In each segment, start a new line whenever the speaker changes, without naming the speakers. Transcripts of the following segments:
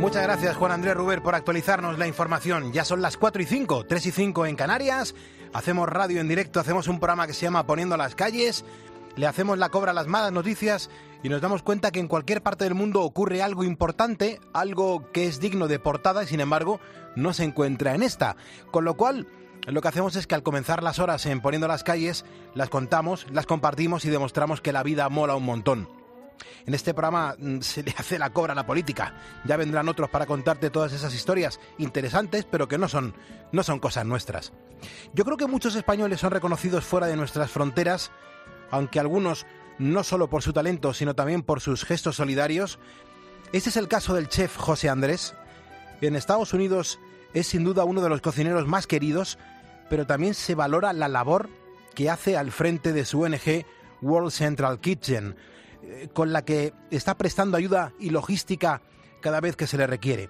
Muchas gracias, Juan Andrés Ruber, por actualizarnos la información. Ya son las 4:05, 3:05 en Canarias. Hacemos radio en directo, hacemos un programa que se llama Poniendo las calles. Le hacemos la cobra a las malas noticias y nos damos cuenta que en cualquier parte del mundo ocurre algo importante, algo que es digno de portada y sin embargo no se encuentra en esta. Con lo cual, lo que hacemos es que al comenzar las horas en Poniendo las calles, las contamos, las compartimos y demostramos que la vida mola un montón. En este programa se le hace la cobra a la política. Ya vendrán otros para contarte todas esas historias interesantes, pero que no son cosas nuestras. Yo creo que muchos españoles son reconocidos fuera de nuestras fronteras, aunque algunos no solo por su talento, sino también por sus gestos solidarios. Este es el caso del chef José Andrés. En Estados Unidos es sin duda uno de los cocineros más queridos, pero también se valora la labor que hace al frente de su ONG World Central Kitchen, con la que está prestando ayuda y logística cada vez que se le requiere.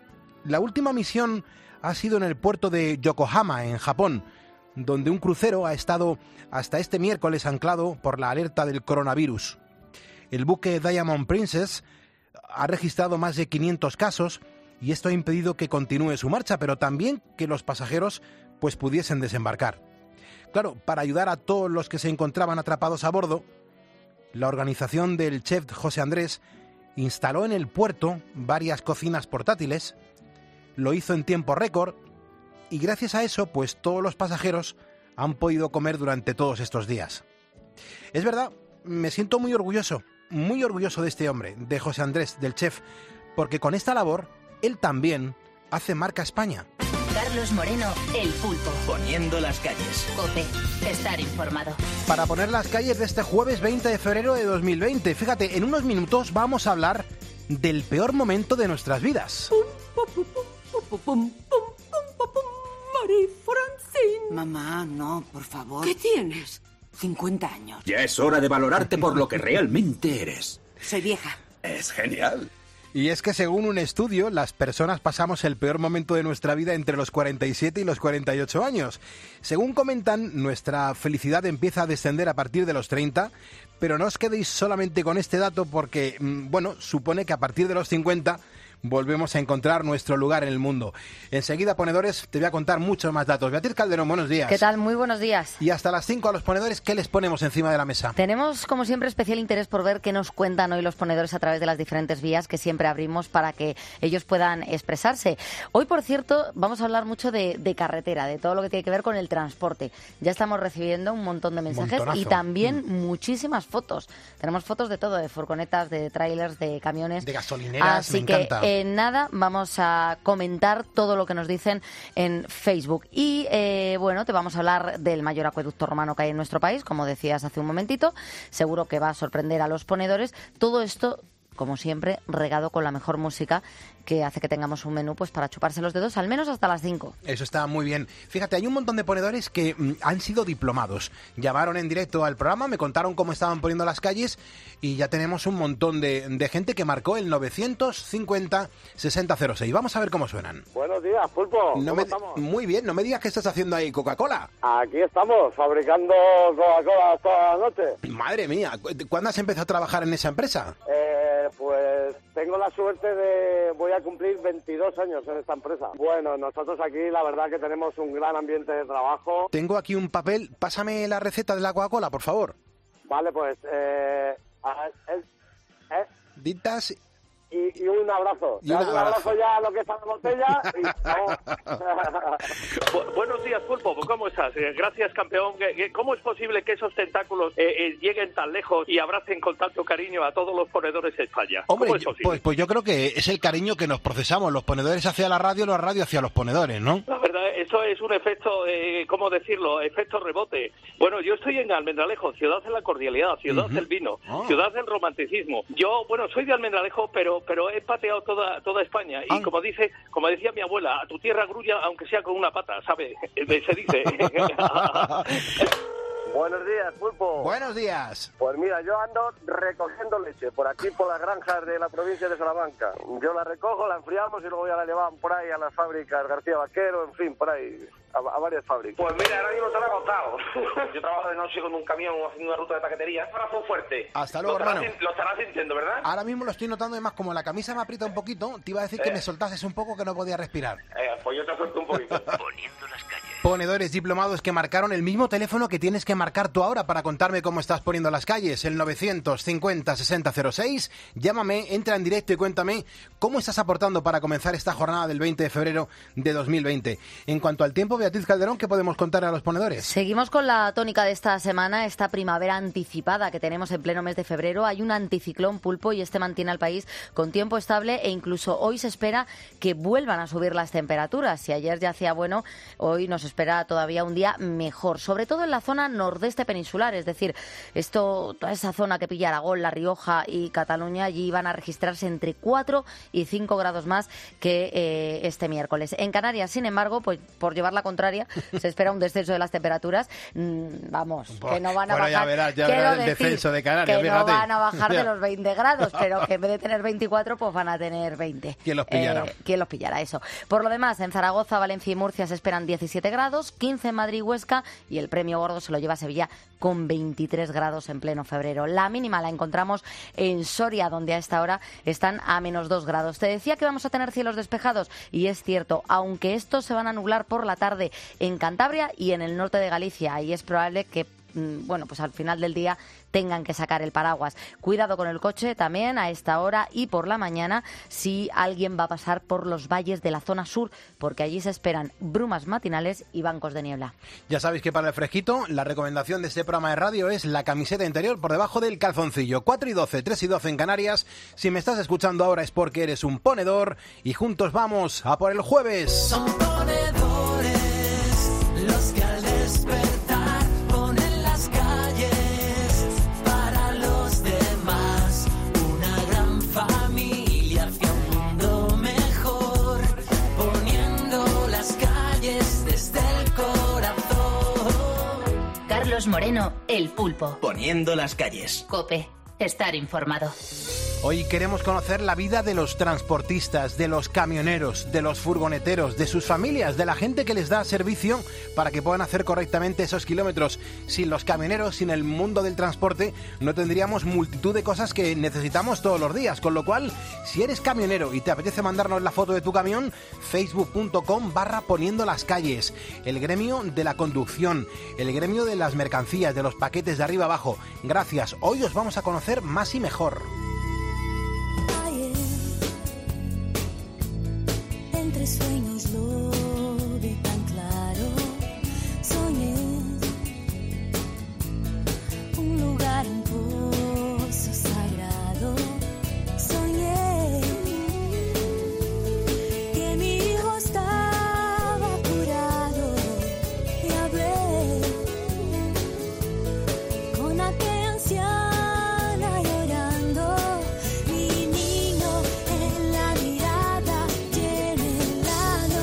La última misión ha sido en el puerto de Yokohama, en Japón, donde un crucero ha estado hasta este miércoles anclado por la alerta del coronavirus. El buque Diamond Princess ha registrado más de 500 casos y esto ha impedido que continúe su marcha, pero también que los pasajeros pudiesen desembarcar. Claro, para ayudar a todos los que se encontraban atrapados a bordo, la organización del chef José Andrés instaló en el puerto varias cocinas portátiles, lo hizo en tiempo récord y gracias a eso, todos los pasajeros han podido comer durante todos estos días. Es verdad, me siento muy orgulloso de este hombre, de José Andrés, del chef, porque con esta labor, él también hace marca España.
Carlos Moreno, El Pulpo.
Poniendo las calles.
COPE. Estar informado.
Para poner las calles de este jueves 20 de febrero de 2020. Fíjate, en unos minutos vamos a hablar del peor momento de nuestras vidas.
María Francine.
Mamá, no, por favor.
¿Qué tienes?
50 años.
Ya es hora de valorarte por lo que realmente eres.
Soy vieja.
Es genial.
Y es que según un estudio, las personas pasamos el peor momento de nuestra vida entre los 47 y los 48 años. Según comentan, nuestra felicidad empieza a descender a partir de los 30, pero no os quedéis solamente con este dato porque, supone que a partir de los 50 volvemos a encontrar nuestro lugar en el mundo. Enseguida, ponedores, te voy a contar muchos más datos. Beatriz Calderón, buenos días.
¿Qué tal? Muy buenos días.
Y hasta las 5 a los ponedores, ¿qué les ponemos encima de la mesa?
Tenemos, como siempre, especial interés por ver qué nos cuentan hoy los ponedores a través de las diferentes vías que siempre abrimos para que ellos puedan expresarse. Hoy, por cierto, vamos a hablar mucho de carretera, de todo lo que tiene que ver con el transporte. Ya estamos recibiendo un montón de mensajes y también muchísimas fotos. Tenemos fotos de todo, de furgonetas, de trailers, de camiones.
De gasolineras,
me encanta. Nada, vamos a comentar todo lo que nos dicen en Facebook. Y te vamos a hablar del mayor acueducto romano que hay en nuestro país, como decías hace un momentito. Seguro que va a sorprender a los ponedores. Todo esto, como siempre, regado con la mejor música que hace que tengamos un menú para chuparse los dedos al menos hasta las 5.
Eso está muy bien. Fíjate, hay un montón de ponedores que han sido diplomados. Llamaron en directo al programa, me contaron cómo estaban poniendo las calles y ya tenemos un montón de gente que marcó el 950-6006. Vamos a ver cómo suenan.
Buenos días, Pulpo. ¿Cómo estamos?
Muy bien, no me digas que estás haciendo ahí Coca-Cola.
Aquí estamos, fabricando Coca-Cola toda la noche.
Madre mía, ¿cuándo has empezado a trabajar en esa empresa?
Pues tengo la suerte voy a cumplir 22 años en esta empresa. Bueno, nosotros aquí la verdad que tenemos un gran ambiente de trabajo.
Tengo aquí un papel, pásame la receta de la Coca-Cola, por favor.
Vale, pues,
Ditas...
Y un abrazo. Un abrazo ya a lo que está en la botella y
Buenos días, Pulpo. ¿Cómo estás? Gracias, campeón. ¿Cómo es posible que esos tentáculos lleguen tan lejos y abracen con tanto cariño a todos los ponedores de España?
Hombre, pues yo creo que es el cariño que nos procesamos los ponedores hacia la radio hacia los ponedores, ¿no?
La verdad, eso es un efecto, ¿cómo decirlo? Efecto rebote. Bueno, yo estoy en Almendralejo, ciudad de la cordialidad, ciudad del vino, ciudad del romanticismo. Yo, soy de Almendralejo, pero he pateado toda España y como decía mi abuela, a tu tierra grulla aunque sea con una pata, ¿sabes? Se dice.
Buenos días, Pulpo.
Buenos días.
Pues mira, yo ando recogiendo leche por aquí, por las granjas de la provincia de Salamanca. Yo la recojo, la enfriamos y luego ya la llevaban por ahí a las fábricas García Vaquero, en fin, por ahí, a varias fábricas.
Pues mira, ahora mismo te lo he contado. Yo trabajo de noche con un camión haciendo una ruta de paquetería. Corazón fuerte.
Hasta luego, hermano.
Lo estarás sintiendo, ¿verdad?
Ahora mismo lo estoy notando, además, como la camisa me aprieta un poquito, te iba a decir que me soltases un poco, que no podía respirar.
Pues yo te suelto un poquito.
Poniendo las calles.
Ponedores diplomados que marcaron el mismo teléfono que tienes que marcar tú ahora para contarme cómo estás poniendo las calles, el 950-6006. Llámame, entra en directo y cuéntame cómo estás aportando para comenzar esta jornada del 20 de febrero de 2020. En cuanto al tiempo, Beatriz Calderón, ¿qué podemos contar a los ponedores?
Seguimos con la tónica de esta semana, esta primavera anticipada que tenemos en pleno mes de febrero. Hay un anticiclón, Pulpo, y este mantiene al país con tiempo estable e incluso hoy se espera que vuelvan a subir las temperaturas. Si ayer ya hacía bueno, hoy nos espera todavía un día mejor, sobre todo en la zona nordeste peninsular, es decir, toda esa zona que pilla Aragón, La Rioja y Cataluña, allí van a registrarse entre 4 y 5 grados más que este miércoles. En Canarias, sin embargo, pues por llevar la contraria, se espera un descenso de las temperaturas, vamos, que no van a bajar,
ya verás el descenso de Canarias,
que
fíjate.
no van a bajar de los 20 grados, pero que en vez de tener 24, pues van a tener 20.
¿Quién los pillará?
¿Quién los pillará? Eso. Por lo demás, en Zaragoza, Valencia y Murcia se esperan 17 grados, 15 en Madrid y Huesca, y el premio gordo se lo lleva a Sevilla con 23 grados en pleno febrero. La mínima la encontramos en Soria, donde a esta hora están a menos 2 grados. Te decía que vamos a tener cielos despejados, y es cierto, aunque estos se van a nublar por la tarde en Cantabria y en el norte de Galicia. Ahí es probable que pues al final del día tengan que sacar el paraguas. Cuidado con el coche también a esta hora y por la mañana si alguien va a pasar por los valles de la zona sur, porque allí se esperan brumas matinales y bancos de niebla.
Ya sabéis que para el fresquito, la recomendación de este programa de radio es la camiseta interior por debajo del calzoncillo. 4 y 12, 3 y 12 en Canarias. Si me estás escuchando ahora es porque eres un ponedor y juntos vamos a por el jueves.
Son ponedores los que al despertar
Carlos Moreno, El Pulpo.
Poniendo las calles.
COPE. Estar informado.
Hoy queremos conocer la vida de los transportistas, de los camioneros, de los furgoneteros, de sus familias, de la gente que les da servicio para que puedan hacer correctamente esos kilómetros. Sin los camioneros, sin el mundo del transporte, no tendríamos multitud de cosas que necesitamos todos los días. Con lo cual, si eres camionero y te apetece mandarnos la foto de tu camión, facebook.com/poniendo las calles. El gremio de la conducción, el gremio de las mercancías, de los paquetes de arriba abajo. Gracias. Hoy os vamos a conocer más y mejor.
Entre sueños lo vi tan claro, soñé un lugar, un pozo sagrado, soñé que mi hijo estaba curado y hablé con aquella anciana llorando. Mi niño en la mirada tiene la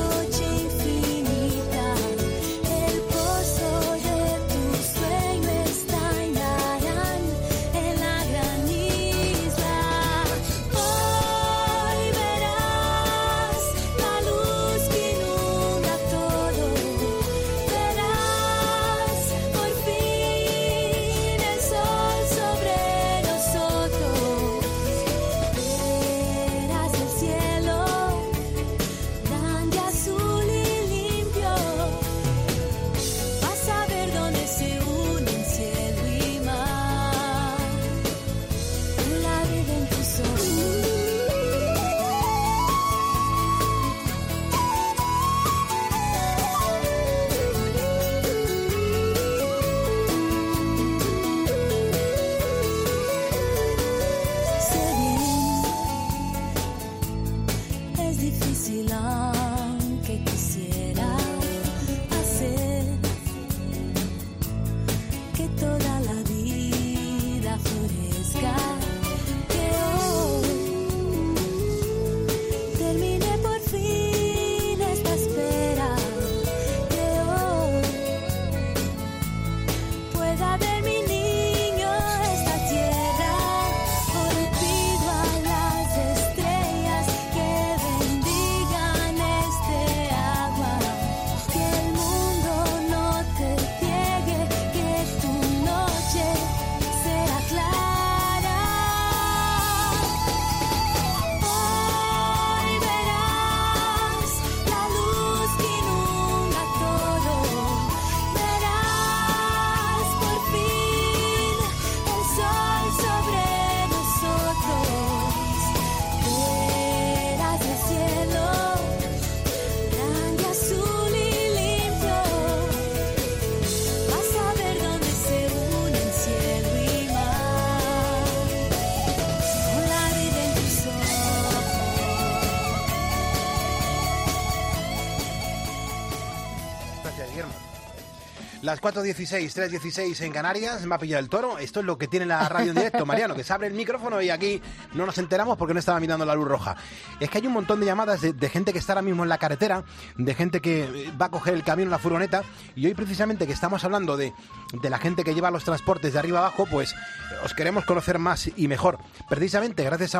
Las 4:16, 3:16 en Canarias, me ha pillado el toro. Esto es lo que tiene la radio en directo, Mariano, que se abre el micrófono y aquí no nos enteramos porque no estaba mirando la luz roja. Es que hay un montón de llamadas de gente que está ahora mismo en la carretera, de gente que va a coger el camión, la furgoneta, y hoy precisamente que estamos hablando de la gente que lleva los transportes de arriba abajo, pues os queremos conocer más y mejor. Precisamente gracias a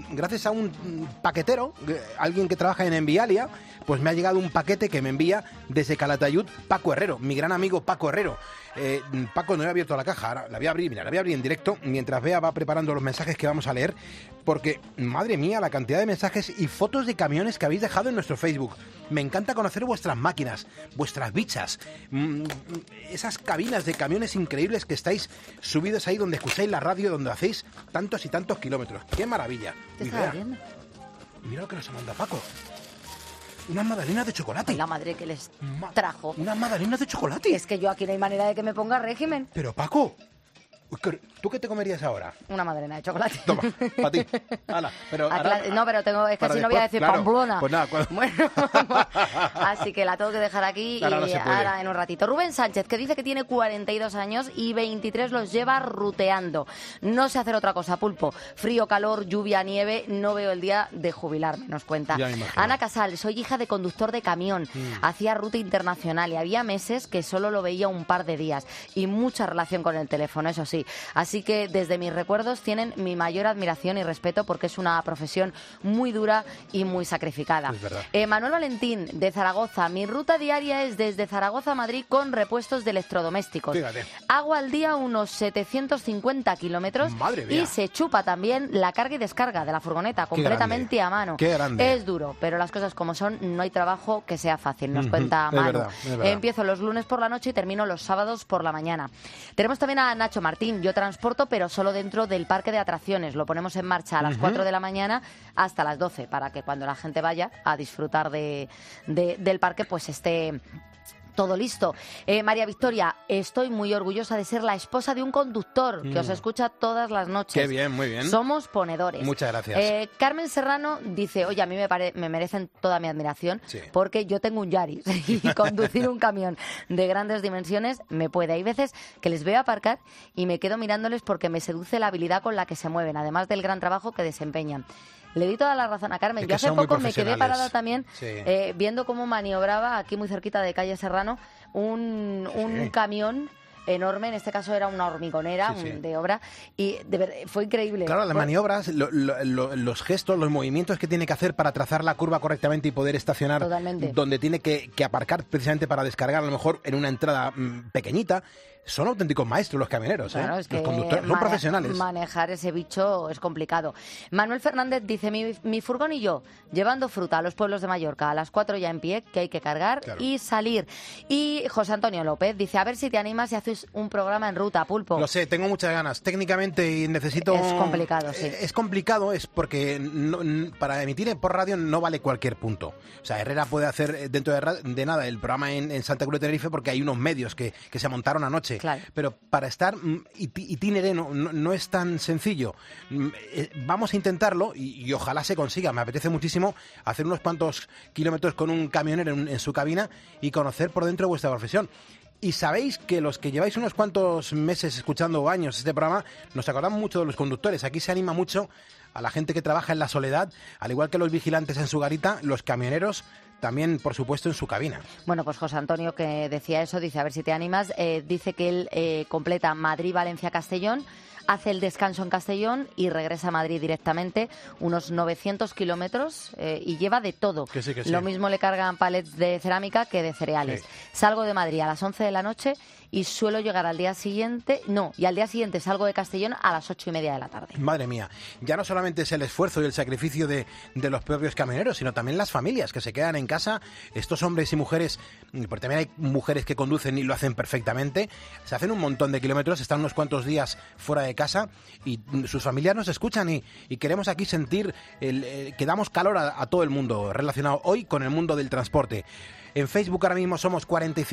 un paquetero, alguien que trabaja en Envialia, pues me ha llegado un paquete que me envía desde Calatayud Paco Herrero, mi gran amigo Paco Herrero. Paco, no he abierto la caja, ahora la voy a abrir, mira, la voy a abrir en directo, mientras Bea va preparando los mensajes que vamos a leer, porque, madre mía, la cantidad de mensajes y fotos de camiones que habéis dejado en nuestro Facebook. Me encanta conocer vuestras máquinas, vuestras bichas, esas cabinas de camiones increíbles que estáis subidos ahí donde escucháis la radio, donde hacéis tantos y tantos kilómetros. ¡Qué maravilla! Mira lo que nos ha mandado Paco. Unas magdalenas de chocolate.
Ay, la madre que les trajo.
Unas magdalenas de chocolate.
Es que yo aquí no hay manera de que me ponga régimen.
Pero Paco, ¿tú qué te comerías ahora?
Una magdalena de chocolate.
Toma, para ti. Hala, pero
no, pero es que así no voy a decir claro, Pamplona.
Pues nada,
Bueno, así que la tengo que dejar aquí y ahora en un ratito. Rubén Sánchez, que dice que tiene 42 años y 23 los lleva ruteando. No sé hacer otra cosa, Pulpo. Frío, calor, lluvia, nieve, no veo el día de jubilarme, nos cuenta. Ana Casal, soy hija de conductor de camión. Hacía ruta internacional y había meses que solo lo veía un par de días y mucha relación con el teléfono, eso sí. Así que desde mis recuerdos tienen mi mayor admiración y respeto porque es una profesión muy dura y muy sacrificada.
Es verdad.
Manuel Valentín, de Zaragoza. Mi ruta diaria es desde Zaragoza a Madrid con repuestos de electrodomésticos.
Fíjate.
Hago al día unos 750 kilómetros y se chupa también la carga y descarga de la furgoneta completamente a mano.
Qué grande.
Es duro, pero las cosas como son, no hay trabajo que sea fácil, nos cuenta Manu.
Es verdad.
Empiezo los lunes por la noche y termino los sábados por la mañana. Tenemos también a Nacho Martín. Yo transporto, pero solo dentro del parque de atracciones. Lo ponemos en marcha a las 4 de la mañana hasta las 12, para que cuando la gente vaya a disfrutar del parque, pues esté todo listo. María Victoria, estoy muy orgullosa de ser la esposa de un conductor que os escucha todas las noches.
Qué bien, muy bien.
Somos ponedores.
Muchas gracias.
Carmen Serrano dice, oye, a mí me merecen toda mi admiración porque yo tengo un Yaris y conducir un camión de grandes dimensiones me puede. Hay veces que les veo aparcar y me quedo mirándoles porque me seduce la habilidad con la que se mueven, además del gran trabajo que desempeñan. Le di toda la razón a Carmen. Yo hace poco me quedé parada también viendo cómo maniobraba aquí muy cerquita de calle Serrano un camión enorme, en este caso era una hormigonera de obra, y de verdad, fue increíble.
Claro, las maniobras, los gestos, los movimientos que tiene que hacer para trazar la curva correctamente y poder estacionar donde tiene que aparcar precisamente para descargar, a lo mejor en una entrada pequeñita. Son auténticos maestros los camioneros,
claro, es que
los conductores, son profesionales.
Manejar ese bicho es complicado. Manuel Fernández dice, mi furgón y yo, llevando fruta a los pueblos de Mallorca, a las 4 ya en pie, que hay que cargar y salir. Y José Antonio López dice, a ver si te animas y haces un programa en ruta, Pulpo.
Lo sé, tengo muchas ganas. Técnicamente necesito...
Es complicado, sí.
Es complicado, es porque para emitir por radio no vale cualquier punto. O sea, Herrera puede hacer dentro de nada el programa en Santa Cruz de Tenerife porque hay unos medios que se montaron anoche.
Claro.
Pero para estar itinere no es tan sencillo. Vamos a intentarlo y ojalá se consiga. Me apetece muchísimo hacer unos cuantos kilómetros con un camionero en su cabina y conocer por dentro vuestra profesión. Y sabéis que los que lleváis unos cuantos meses escuchando o años este programa, nos acordamos mucho de los conductores. Aquí se anima mucho a la gente que trabaja en la soledad, al igual que los vigilantes en su garita, los camioneros también, por supuesto, en su cabina.
Bueno, pues José Antonio, que decía eso, dice, a ver si te animas, dice que él completa Madrid, Valencia, Castellón, hace el descanso en Castellón y regresa a Madrid directamente, unos 900 kilómetros, y lleva de todo.
Que sí.
Lo mismo le cargan palets de cerámica que de cereales. Sí. Salgo de Madrid a las 11 de la noche y suelo llegar al día siguiente, y al día siguiente salgo de Castellón a las 8:30 de la tarde.
Madre mía, ya no solamente es el esfuerzo y el sacrificio de los propios camioneros, sino también las familias que se quedan en casa, estos hombres y mujeres, porque también hay mujeres que conducen y lo hacen perfectamente, se hacen un montón de kilómetros, están unos cuantos días fuera de casa y sus familias nos escuchan y queremos aquí sentir que damos calor a todo el mundo relacionado hoy con el mundo del transporte. En Facebook ahora mismo somos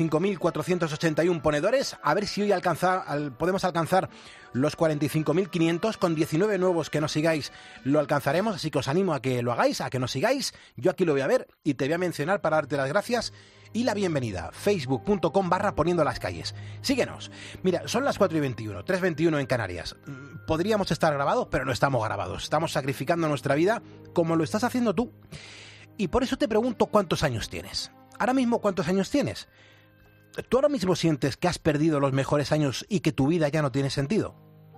45.481 ponedores. A ver si hoy podemos alcanzar los 45.500. Con 19 nuevos que nos sigáis lo alcanzaremos. Así que os animo a que lo hagáis, a que nos sigáis. Yo aquí lo voy a ver y te voy a mencionar para darte las gracias y la bienvenida, facebook.com/poniendo las calles. Síguenos. Mira, son las 4:21, 3:21 en Canarias. Podríamos estar grabados, pero no estamos grabados. Estamos sacrificando nuestra vida como lo estás haciendo tú. Y por eso te pregunto cuántos años tienes. Ahora mismo, ¿cuántos años tienes? ¿Tú ahora mismo sientes que has perdido los mejores años y que tu vida ya no tiene sentido?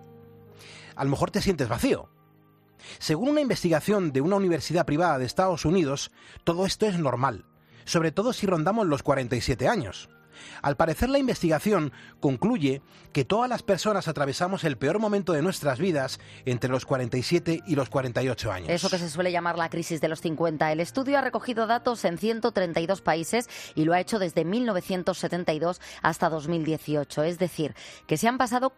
A lo mejor te sientes vacío. Según una investigación de una universidad privada de Estados Unidos, todo esto es normal, sobre todo si rondamos los 47 años. Al parecer, la investigación concluye que todas las personas atravesamos el peor momento de nuestras vidas entre los 47 y los 48 años.
Eso que se suele llamar la crisis de los 50. El estudio ha recogido datos en 132 países y lo ha hecho desde 1972 hasta 2018. Es decir, que se han pasado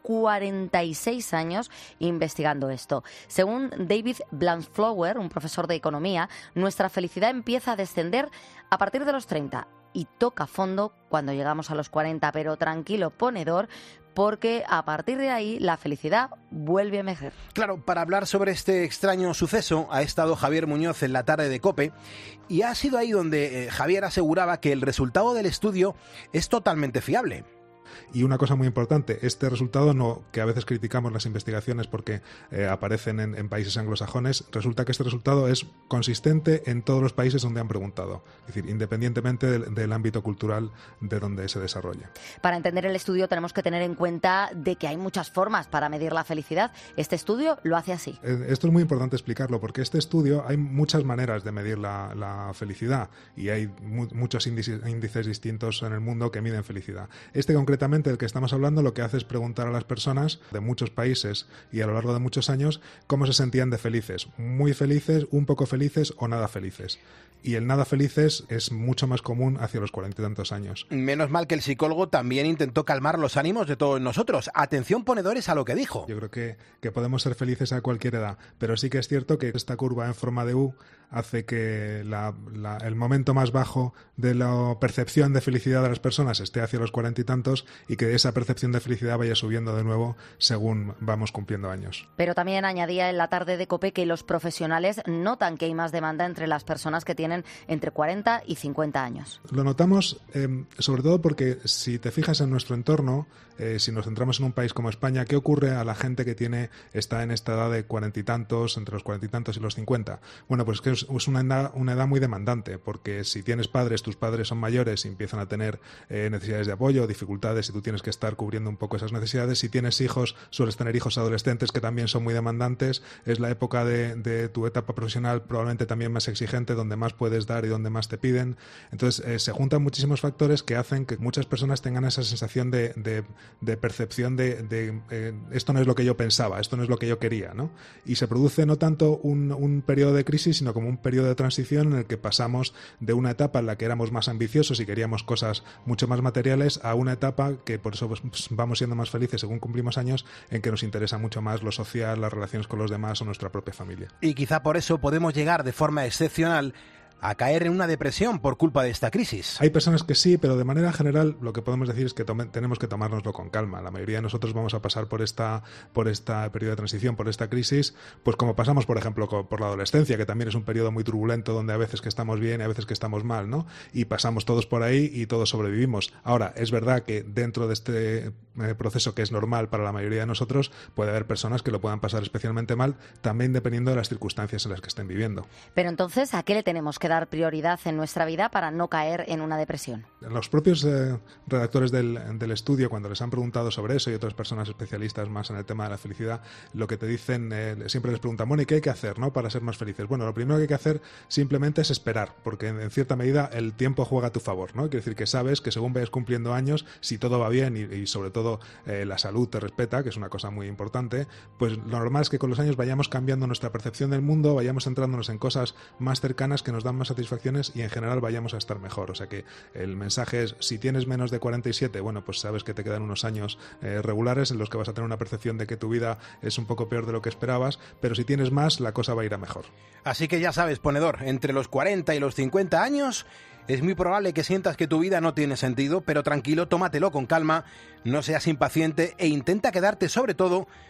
46 años investigando esto. Según David Blanchflower, un profesor de economía, nuestra felicidad empieza a descender a partir de los 30 y toca fondo cuando llegamos a los 40, pero tranquilo, ponedor, porque a partir de ahí la felicidad vuelve a emerger.
Claro, para hablar sobre este extraño suceso ha estado Javier Muñoz en la tarde de COPE y ha sido ahí donde Javier aseguraba que el resultado del estudio es totalmente fiable.
Y una cosa muy importante, este resultado, no, que a veces criticamos las investigaciones porque aparecen en países anglosajones, resulta que este resultado es consistente en todos los países donde han preguntado, es decir, independientemente del ámbito cultural de donde se desarrolla.
Para entender el estudio tenemos que tener en cuenta de que hay muchas formas para medir la felicidad. Este estudio lo hace así.
Esto es muy importante explicarlo porque este estudio hay muchas maneras de medir la felicidad y hay muchos índices distintos en el mundo que miden felicidad. Este concretamente del que estamos hablando lo que hace es preguntar a las personas de muchos países y a lo largo de muchos años cómo se sentían de felices, muy felices, un poco felices o nada felices. Y el nada felices es mucho más común hacia los 40 y tantos años.
Menos mal que el psicólogo también intentó calmar los ánimos de todos nosotros. Atención, ponedores, a lo que dijo.
Yo creo que podemos ser felices a cualquier edad, pero sí que es cierto que esta curva en forma de U hace que el momento más bajo de la percepción de felicidad de las personas esté hacia los 40 y tantos y que esa percepción de felicidad vaya subiendo de nuevo según vamos cumpliendo años.
Pero también añadía en la tarde de COPE que los profesionales notan que hay más demanda entre las personas que tienen entre 40 y 50 años.
Lo notamos sobre todo porque si te fijas en nuestro entorno, si nos centramos en un país como España, ¿qué ocurre a la gente que está en esta edad de 40 y tantos, entre los 40 y tantos y los 50? Bueno, pues que es una edad muy demandante, porque si tienes padres, tus padres son mayores y empiezan a tener necesidades de apoyo, dificultades, y tú tienes que estar cubriendo un poco esas necesidades. Si tienes hijos, sueles tener hijos adolescentes que también son muy demandantes. Es la época de tu etapa profesional probablemente también más exigente, donde más puedes dar y donde más te piden. Entonces se juntan muchísimos factores que hacen que muchas personas tengan esa sensación de percepción de esto no es lo que yo pensaba, esto no es lo que yo quería, ¿no? Y se produce no tanto un periodo de crisis, sino como un periodo de transición en el que pasamos de una etapa en la que éramos más ambiciosos y queríamos cosas mucho más materiales a una etapa que por eso pues, vamos siendo más felices según cumplimos años, en que nos interesa mucho más lo social, las relaciones con los demás o nuestra propia familia.
Y quizá por eso podemos llegar de forma excepcional a caer en una depresión por culpa de esta crisis.
Hay personas que sí, pero de manera general lo que podemos decir es que tenemos que tomárnoslo con calma. La mayoría de nosotros vamos a pasar por esta periodo de transición, por esta crisis, pues como pasamos, por ejemplo, por la adolescencia, que también es un periodo muy turbulento donde a veces que estamos bien y a veces que estamos mal, ¿no? Y pasamos todos por ahí y todos sobrevivimos. Ahora, es verdad que dentro de este proceso que es normal para la mayoría de nosotros, puede haber personas que lo puedan pasar especialmente mal, también dependiendo de las circunstancias en las que estén viviendo.
Pero entonces, ¿a qué le tenemos que dar prioridad en nuestra vida para no caer en una depresión?
Los propios redactores del estudio, cuando les han preguntado sobre eso y otras personas especialistas más en el tema de la felicidad, lo que te dicen, siempre les preguntan, bueno, ¿y qué hay que hacer, no, para ser más felices? Bueno, lo primero que hay que hacer simplemente es esperar, porque en cierta medida el tiempo juega a tu favor, ¿no? Quiere decir que sabes que según vayas cumpliendo años, si todo va bien y sobre todo la salud te respeta, que es una cosa muy importante, pues lo normal es que con los años vayamos cambiando nuestra percepción del mundo, vayamos centrándonos en cosas más cercanas que nos dan más satisfacciones y en general vayamos a estar mejor. O sea que el mensaje es, si tienes menos de 47, bueno, pues sabes que te quedan unos años regulares en los que vas a tener una percepción de que tu vida es un poco peor de lo que esperabas, pero si tienes más, la cosa va a ir a mejor.
Así que ya sabes, ponedor, entre los 40 y los 50 años es muy probable que sientas que tu vida no tiene sentido, pero tranquilo, tómatelo con calma, no seas impaciente e intenta quedarte sobre todo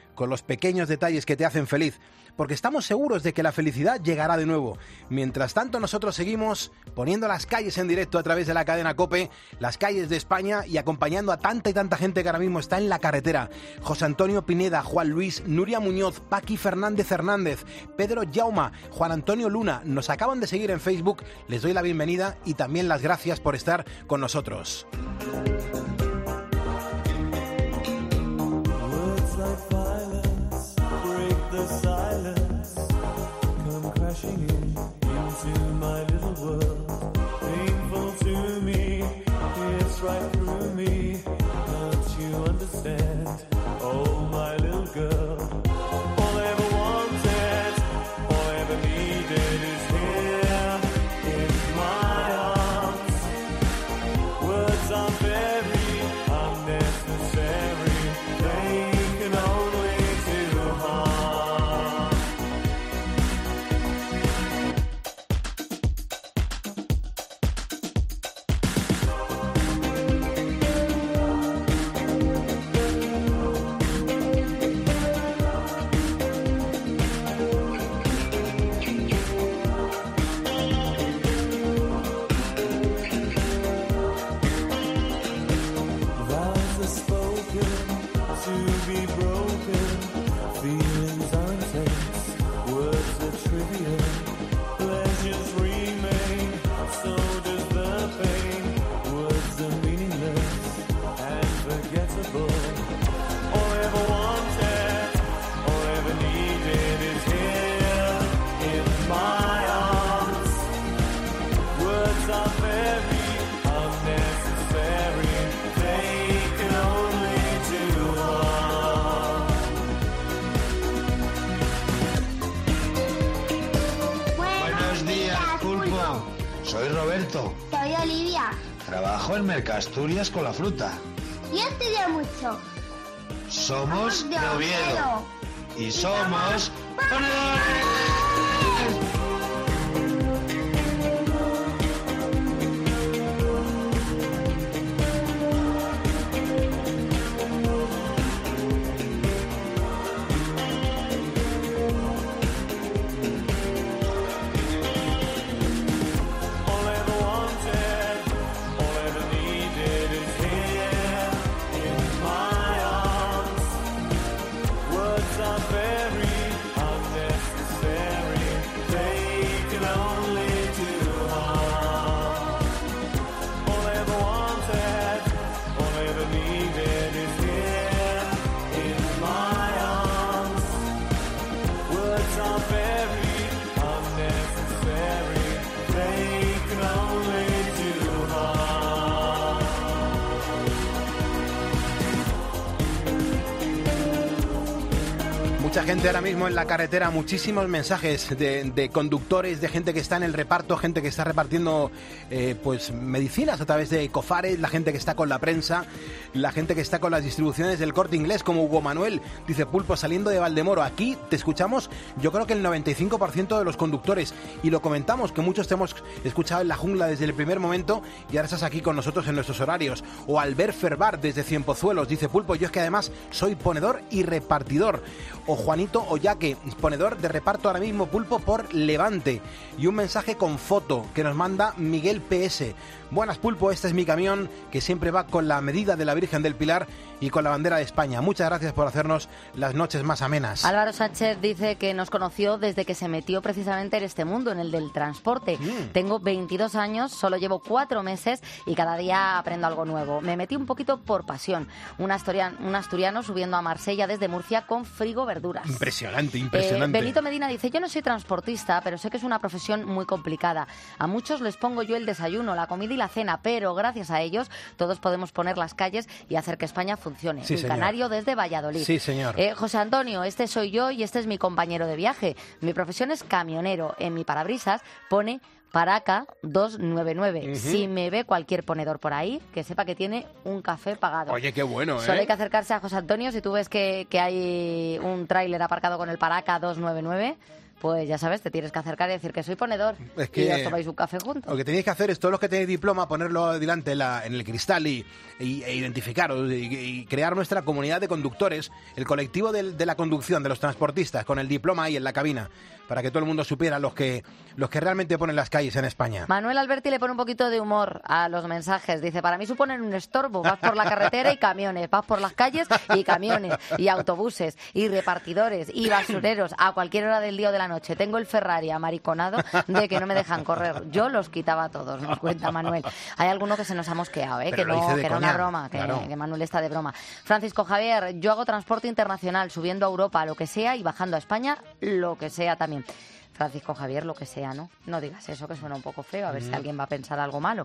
con los pequeños detalles que te hacen feliz, porque estamos seguros de que la felicidad llegará de nuevo. Mientras tanto, nosotros seguimos poniendo las calles en directo a través de la cadena COPE, las calles de España, y acompañando a tanta y tanta gente que ahora mismo está en la carretera. José Antonio Pineda, Juan Luis, Nuria Muñoz, Paqui Fernández Hernández, Pedro Jauma, Juan Antonio Luna, nos acaban de seguir en Facebook, les doy la bienvenida y también las gracias por estar con nosotros.
Soy Roberto.
Soy Olivia.
Trabajo en Mercasturias con la fruta.
Yo estudio mucho.
Somos de Oviedo. Y somos ponedores.
Mucha gente ahora mismo en la carretera, muchísimos mensajes de conductores, de gente que está en el reparto, gente que está repartiendo pues medicinas a través de Ecofares, la gente que está con la prensa, la gente que está con las distribuciones del Corte Inglés, como Hugo Manuel, dice Pulpo, saliendo de Valdemoro. Aquí te escuchamos, yo creo que el 95% de los conductores, y lo comentamos, que muchos te hemos escuchado en la jungla desde el primer momento y ahora estás aquí con nosotros en nuestros horarios. O Albert Ferbar desde Cienpozuelos, dice Pulpo, yo es que además soy ponedor y repartidor. O Juanito Oyaque, ponedor de reparto ahora mismo, Pulpo, por Levante. Y un mensaje con foto que nos manda Miguel PS. Buenas, Pulpo, este es mi camión que siempre va con la medida de la Virgen del Pilar y con la bandera de España. Muchas gracias por hacernos las noches más amenas.
Álvaro Sánchez dice que nos conoció desde que se metió precisamente en este mundo, en el del transporte. Tengo 22 años, solo llevo 4 meses y cada día aprendo algo nuevo. Me metí un poquito por pasión. Un asturiano subiendo a Marsella desde Murcia con frigo verduras.
Impresionante, impresionante.
Benito Medina dice, yo no soy transportista, pero sé que es una profesión muy complicada. A muchos les pongo yo el desayuno, la comida y la cena, pero gracias a ellos todos podemos poner las calles y hacer que España funcione.
Sí,
Un
señor.
canario desde Valladolid.
Sí, señor.
José Antonio, este soy yo y este es mi compañero de viaje. Mi profesión es camionero. En mi parabrisas pone Paraca 299. Si me ve cualquier ponedor por ahí, que sepa que tiene un café pagado.
Oye, qué bueno, ¿eh?
Solo hay que acercarse a José Antonio. Si tú ves que hay un tráiler aparcado con el Paraca 299, pues ya sabes, te tienes que acercar y decir que soy ponedor.
Es que
y os tomáis un café juntos.
Lo que tenéis que hacer es, todos los que tenéis diploma, ponerlo delante en el cristal e identificaros y crear nuestra comunidad de conductores, el colectivo de la conducción, de los transportistas, con el diploma ahí en la cabina, para que todo el mundo supiera los que realmente ponen las calles en España.
Manuel Alberti le pone un poquito de humor a los mensajes. Dice, para mí suponen un estorbo. Vas por la carretera y camiones, vas por las calles y camiones, y autobuses, y repartidores, y basureros, a cualquier hora del día o de la noche. Tengo el Ferrari amariconado de que no me dejan correr. Yo los quitaba todos, nos cuenta Manuel. Hay alguno que se nos ha mosqueado, que era una broma, que Manuel está de broma. Francisco Javier, yo hago transporte internacional, subiendo a Europa lo que sea y bajando a España lo que sea también. Francisco Javier, lo que sea, ¿no? No digas eso, que suena un poco feo, a ver si alguien va a pensar algo malo.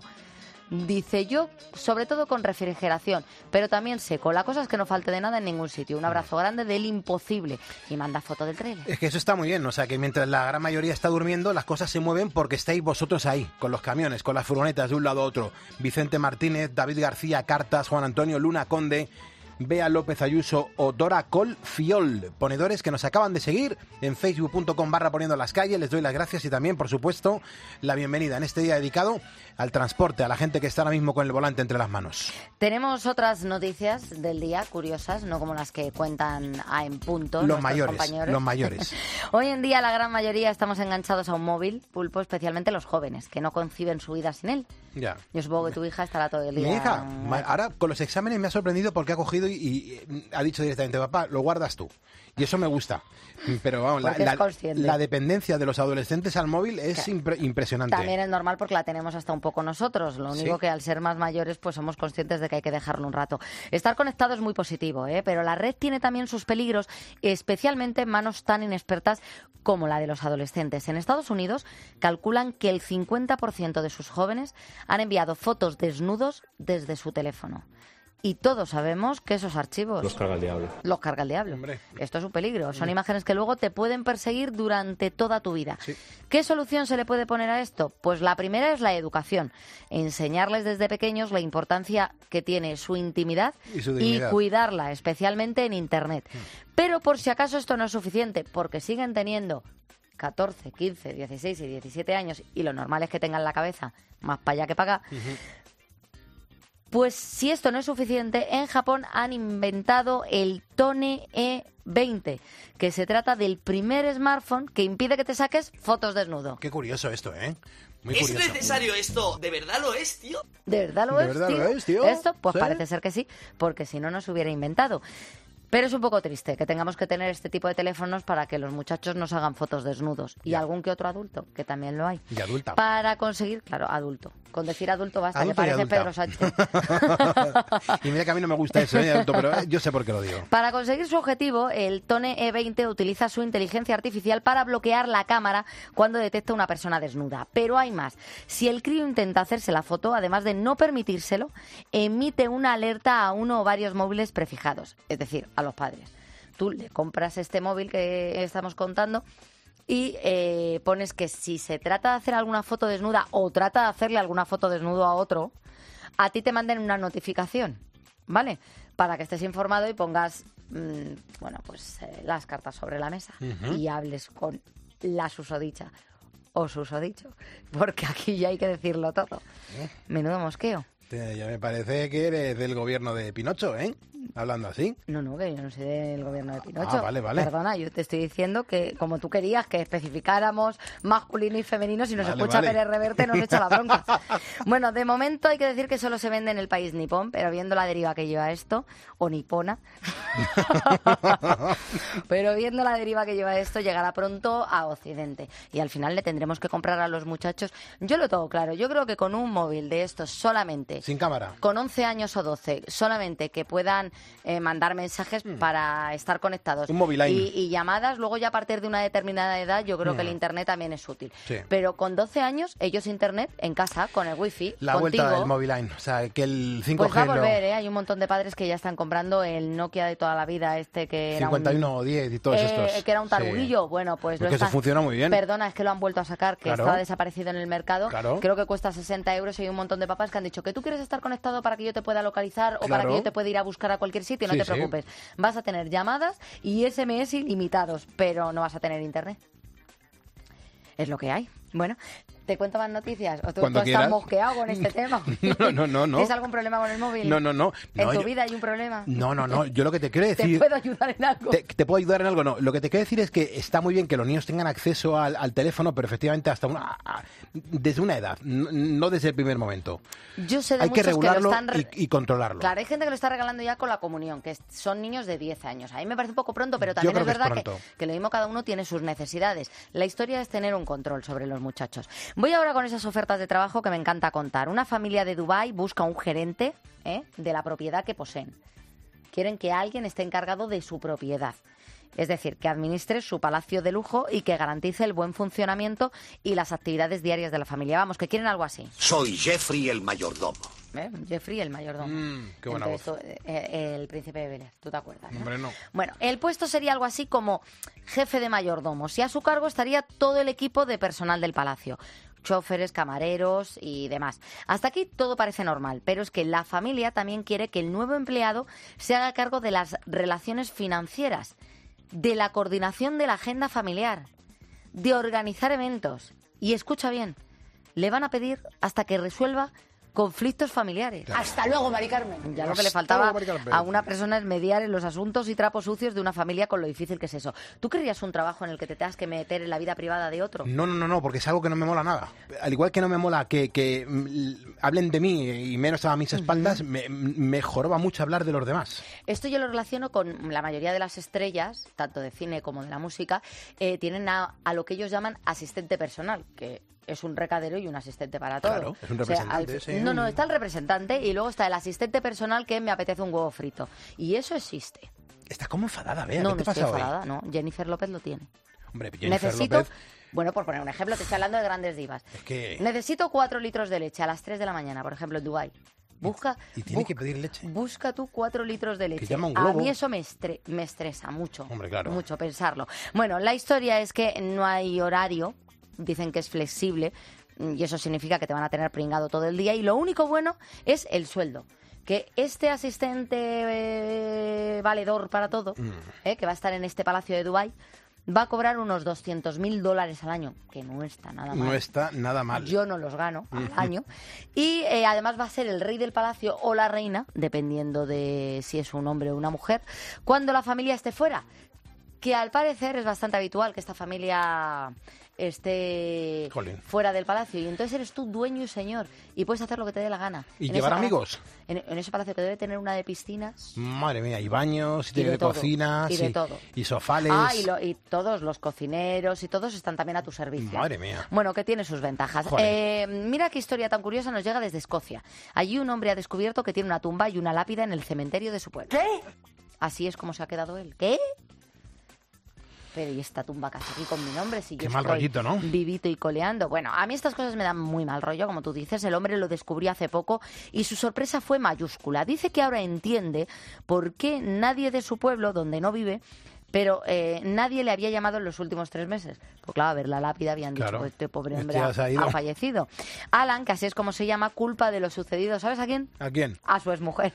Dice, yo, sobre todo con refrigeración, pero también seco. La cosa es que no falte de nada en ningún sitio. Un abrazo grande del imposible. Y manda foto del trailer.
Es que eso está muy bien, o sea, que mientras la gran mayoría está durmiendo, las cosas se mueven porque estáis vosotros ahí, con los camiones, con las furgonetas de un lado a otro. Vicente Martínez, David García Cartas, Juan Antonio Luna Conde, Bea López Ayuso o Dora Colfiol, ponedores que nos acaban de seguir en facebook.com/poniendo las calles. Les doy las gracias y también, por supuesto, la bienvenida en este día dedicado al transporte, a la gente que está ahora mismo con el volante entre las manos.
Tenemos otras noticias del día curiosas, no como las que cuentan a En Punto
los
compañeros.
mayores.
Hoy en día la gran mayoría estamos enganchados a un móvil, Pulpo, especialmente los jóvenes, que no conciben su vida sin él.
Ya.
Yo supongo que tu hija estará todo el día...
Mi hija, ahora con los exámenes me ha sorprendido porque ha cogido y ha dicho directamente, papá, lo guardas tú. Y eso me gusta. Pero vamos, la dependencia de los adolescentes al móvil es impresionante.
También es normal porque la tenemos hasta un poco nosotros. Lo único que al ser más mayores pues somos conscientes de que hay que dejarlo un rato. Estar conectado es muy positivo, pero la red tiene también sus peligros, especialmente en manos tan inexpertas como la de los adolescentes. En Estados Unidos calculan que el 50% de sus jóvenes han enviado fotos desnudos desde su teléfono. Y todos sabemos que esos archivos...
Los carga el diablo.
Los carga el diablo. Hombre. Esto es un peligro. Son imágenes que luego te pueden perseguir durante toda tu vida. Sí. ¿Qué solución se le puede poner a esto? Pues la primera es la educación. Enseñarles desde pequeños la importancia que tiene su intimidad y cuidarla, especialmente en Internet. Pero por si acaso esto no es suficiente, porque siguen teniendo 14, 15, 16 y 17 años, y lo normal es que tengan la cabeza más para allá que para acá. Pues si esto no es suficiente, en Japón han inventado el Tone E20, que se trata del primer smartphone que impide que te saques fotos desnudo.
Qué curioso esto, ¿eh? Muy
¿Es
curioso.
necesario esto? ¿De verdad lo es, tío?
¿De verdad lo es, tío? Esto, pues ¿sí? Parece ser que sí, porque si no, no se hubiera inventado. Pero es un poco triste que tengamos que tener este tipo de teléfonos para que los muchachos nos hagan fotos desnudos. Y algún que otro adulto, que también lo hay.
Y adulta.
Para conseguir, claro, adulto. Con decir adulto basta, adulto que parece Pedro Sánchez.
Y mira que a mí no me gusta eso, adulto, pero yo sé por qué lo digo.
Para conseguir su objetivo, el Tone E20 utiliza su inteligencia artificial para bloquear la cámara cuando detecta una persona desnuda. Pero hay más. Si el crío intenta hacerse la foto, además de no permitírselo, emite una alerta a uno o varios móviles prefijados. Es decir, a los padres. Tú le compras este móvil que estamos contando y pones que si se trata de hacer alguna foto desnuda o trata de hacerle alguna foto desnudo a otro, a ti te manden una notificación, ¿vale? Para que estés informado y pongas, las cartas sobre la mesa y hables con la susodicha o susodicho, porque aquí ya hay que decirlo todo. Menudo mosqueo.
Ya me parece que eres del gobierno de Pinocho, ¿eh? Hablando así.
No, que yo no soy del gobierno de Pinocho.
Ah, vale.
Perdona, yo te estoy diciendo que, como tú querías, que especificáramos masculino y femenino, si nos escucha Pérez Reverte nos echa la bronca. Bueno, de momento hay que decir que solo se vende en el país nipón, pero viendo la deriva que lleva esto, o nipona, pero viendo la deriva que lleva esto, llegará pronto a Occidente. Y al final le tendremos que comprar a los muchachos. Yo lo tengo claro, yo creo que con un móvil de estos solamente...
Sin cámara.
Con 11 años o 12, solamente que puedan mandar mensajes para estar conectados.
Un Moviline.
Y llamadas, luego ya a partir de una determinada edad yo creo que el Internet también es útil.
Sí.
Pero con 12 años, ellos Internet en casa, con el wifi,
la
contigo,
vuelta del Moviline, o sea, que el 5G...
Pues va a volver, Hay un montón de padres que ya están comprando el Nokia de toda la vida, que era
5110 y todos estos.
Que era un tarugullo.
Sí.
Bueno, pues
porque eso funciona muy bien.
Perdona, es que lo han vuelto a sacar, que está desaparecido en el mercado.
Claro.
Creo que cuesta 60 euros y hay un montón de papás que han dicho que tú quieres estar conectado para que yo te pueda localizar o para que yo te pueda ir a buscar a cualquier sitio, no te preocupes. Vas a tener llamadas y SMS ilimitados, pero no vas a tener Internet. Es lo que hay. Bueno, ¿te cuento más noticias? ¿O tú
Cuando
estás
quieras.
mosqueado con este tema?
No.
¿Tienes algún problema con el móvil?
No.
¿En tu
yo-
vida hay un problema?
No. Yo lo que te quiero
¿Te
decir...
puedo ayudar en algo?
¿Te puedo ayudar en algo? No. Lo que te quiero decir es que está muy bien que los niños tengan acceso al teléfono, pero efectivamente desde una edad, no desde el primer momento.
Yo sé de
Hay que
muchos que lo
regularlo
están...
y controlarlo.
Claro, hay gente que lo está regalando ya con la comunión, que son niños de 10 años. A mí me parece un poco pronto, pero
Yo
también
creo
es
que es
verdad
pronto.
que lo mismo cada uno tiene sus necesidades. La historia es tener un control sobre los muchachos. Voy ahora con esas ofertas de trabajo que me encanta contar. Una familia de Dubái busca un gerente de la propiedad que poseen. Quieren que alguien esté encargado de su propiedad. Es decir, que administre su palacio de lujo y que garantice el buen funcionamiento y las actividades diarias de la familia. Vamos, que quieren algo así.
Soy Jeffrey el mayordomo.
Jeffrey, el mayordomo.
Qué buena voz.
El príncipe de Bel-Air, ¿tú te acuerdas? ¿no?
Hombre, no.
Bueno, el puesto sería algo así como jefe de mayordomos y a su cargo estaría todo el equipo de personal del palacio. Choferes, camareros y demás. Hasta aquí todo parece normal, pero es que la familia también quiere que el nuevo empleado se haga cargo de las relaciones financieras, de la coordinación de la agenda familiar, de organizar eventos. Y escucha bien, le van a pedir hasta que resuelva conflictos familiares.
Hasta luego, Mari Carmen.
Ya lo que le faltaba a una persona es mediar en los asuntos y trapos sucios de una familia con lo difícil que es eso. ¿Tú querrías un trabajo en el que te tengas que meter en la vida privada de otro?
No, porque es algo que no me mola nada. Al igual que no me mola que hablen de mí y menos a mis espaldas, me joroba mucho hablar de los demás.
Esto yo lo relaciono con la mayoría de las estrellas, tanto de cine como de la música, tienen a lo que ellos llaman asistente personal, que es un recadero y un asistente para todo.
Claro, es un representante. Sí.
No, está el representante y luego está el asistente personal que me apetece un huevo frito. Y eso existe.
Está como enfadada, Bea.
No,
¿Qué te
no
pasa
estoy
hoy?
enfadada, no. Jennifer López lo tiene.
Hombre, Jennifer
Necesito,
López...
bueno, por poner un ejemplo, te estoy hablando de grandes divas.
Es que...
Necesito 4 litros de leche a las 3 de la mañana, por ejemplo, en Dubái.
Y tiene que pedir leche.
Busca tú 4 litros de leche.
llama un
A
globo.
mí eso me estresa mucho.
Hombre, claro.
Mucho pensarlo. Bueno, la historia es que no hay horario. Dicen que es flexible. Y eso significa que te van a tener pringado todo el día. Y lo único bueno es el sueldo. Que este asistente valedor para todo, que va a estar en este palacio de Dubái, va a cobrar unos $200.000 al año, que no está nada mal.
No está nada mal.
Yo no los gano al año. Y además va a ser el rey del palacio o la reina, dependiendo de si es un hombre o una mujer, cuando la familia esté fuera. Que al parecer es bastante habitual que esta familia esté fuera del palacio. Y entonces eres tú dueño y señor. Y puedes hacer lo que te dé la gana.
¿Y
En
llevar
ese palacio-
amigos?
En ese palacio que debe tener una de piscinas.
Madre mía, y baños, y
Y
tiene
de todo,
cocinas,
y de todo.
y sofales.
Y todos los cocineros y todos están también a tu servicio.
Madre mía.
Bueno, que tiene sus ventajas. Mira qué historia tan curiosa nos llega desde Escocia. Allí un hombre ha descubierto que tiene una tumba y una lápida en el cementerio de su pueblo. ¿Qué? Así es como se ha quedado él. ¿Qué? Pero ¿y esta tumba que hace aquí con mi nombre? Si
Qué
yo
mal
estoy
rollito, ¿no?
vivito y coleando. Bueno, a mí estas cosas me dan muy mal rollo, como tú dices. El hombre lo descubrió hace poco y su sorpresa fue mayúscula. Dice que ahora entiende por qué nadie de su pueblo, donde no vive, pero nadie le había llamado en los últimos 3 meses. Pues claro, a ver la lápida habían dicho,
Claro.
pues este pobre
Este
hombre
ya se ha ido.
ha fallecido. Alan, que así es como se llama, culpa de lo sucedido. ¿Sabes a quién?
¿A quién?
A su exmujer.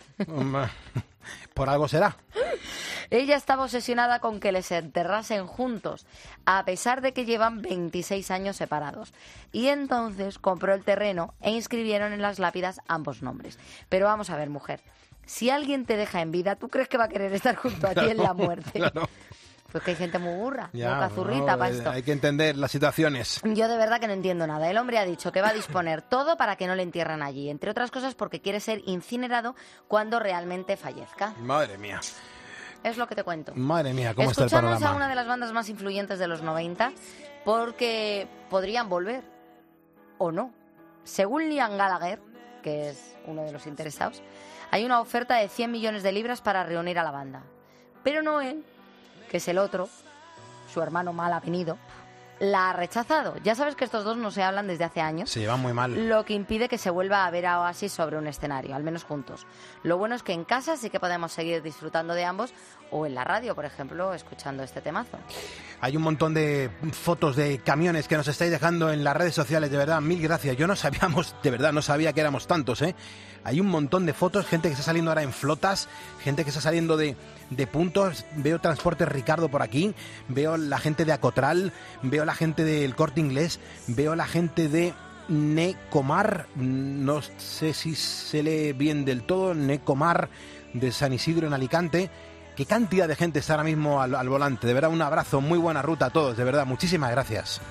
Por algo será.
Ella estaba obsesionada con que les enterrasen juntos, a pesar de que llevan 26 años separados. Y entonces compró el terreno e inscribieron en las lápidas ambos nombres. Pero vamos a ver, mujer, si alguien te deja en vida, ¿tú crees que va a querer estar junto a ti en la muerte?
Claro.
Pues que hay gente muy burra,
Ya,
muy cazurrita
no,
para esto.
hay que entender las situaciones.
Yo de verdad que no entiendo nada. El hombre ha dicho que va a disponer todo para que no le entierren allí, entre otras cosas porque quiere ser incinerado cuando realmente fallezca.
Madre mía.
Es lo que te cuento.
Madre mía, cómo está el
Escuchamos
panorama.
a una de las bandas más influyentes de los 90 porque podrían volver o no. Según Liam Gallagher, que es uno de los interesados, hay una oferta de 100 millones de libras para reunir a la banda. Pero Noel, que es el otro, su hermano mal avenido, la ha rechazado. Ya sabes que estos dos no se hablan desde hace años.
Se llevan muy mal.
Lo que impide que se vuelva a ver a Oasis sobre un escenario, al menos juntos. Lo bueno es que en casa sí que podemos seguir disfrutando de ambos, o en la radio, por ejemplo, escuchando este temazo.
Hay un montón de fotos de camiones que nos estáis dejando en las redes sociales, de verdad, mil gracias. Yo no sabíamos, de verdad, no sabía que éramos tantos, ¿eh? Hay un montón de fotos, gente que está saliendo ahora en flotas, gente que está saliendo de puntos. Veo Transportes Ricardo por aquí, veo la gente de Acotral, veo la gente del Corte Inglés, veo a la gente de Necomar, no sé si se lee bien del todo, Necomar de San Isidro en Alicante. Qué cantidad de gente está ahora mismo al volante. De verdad, un abrazo, muy buena ruta a todos, de verdad, muchísimas gracias.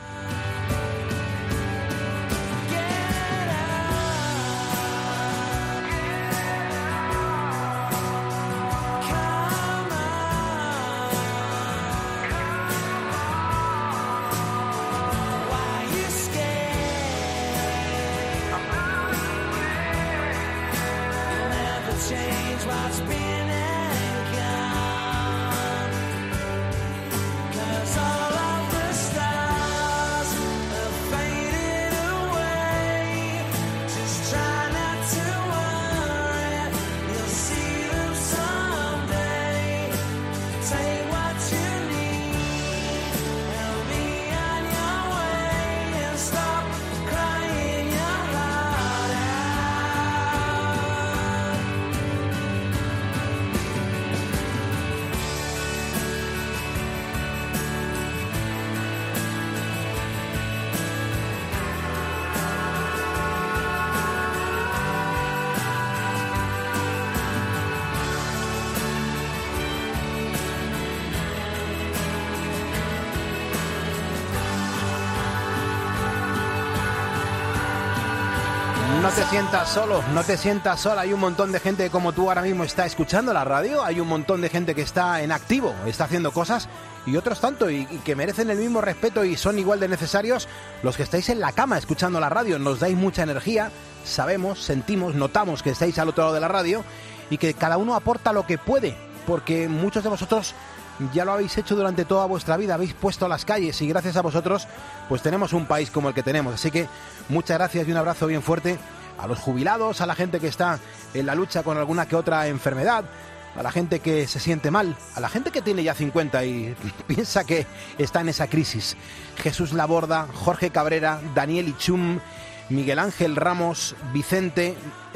No te sientas solo, no te sientas sola. Hay un montón de gente como tú ahora mismo está escuchando la radio. Hay un montón de gente que está en activo, está haciendo cosas, y otros tanto, y que merecen el mismo respeto y son igual de necesarios los que estáis en la cama escuchando la radio. Nos dais mucha energía, sabemos, sentimos, notamos que estáis al otro lado de la radio y que cada uno aporta lo que puede, porque muchos de vosotros ya lo habéis hecho durante toda vuestra vida, habéis puesto las calles, y gracias a vosotros pues tenemos un país como el que tenemos. Así que muchas gracias y un abrazo bien fuerte a los jubilados, a la gente que está en la lucha con alguna que otra enfermedad, a la gente que se siente mal, a la gente que tiene ya 50 y piensa que está en esa crisis. Jesús Laborda, Jorge Cabrera, Daniel Ichum, Miguel Ángel Ramos, Vicente,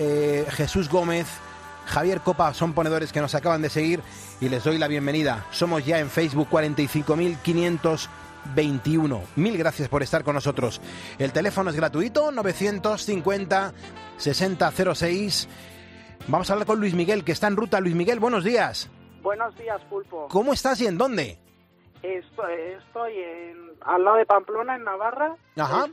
Jesús Gómez, Javier Copa son ponedores que nos acaban de seguir y les doy la bienvenida. Somos ya en Facebook 45.521. Mil gracias por estar con nosotros. El teléfono es gratuito, 950-6006. Vamos a hablar con Luis Miguel, que está en ruta. Luis Miguel, buenos días.
Buenos días, Pulpo.
¿Cómo estás y en dónde?
Estoy al lado de Pamplona, en Navarra.
Ajá.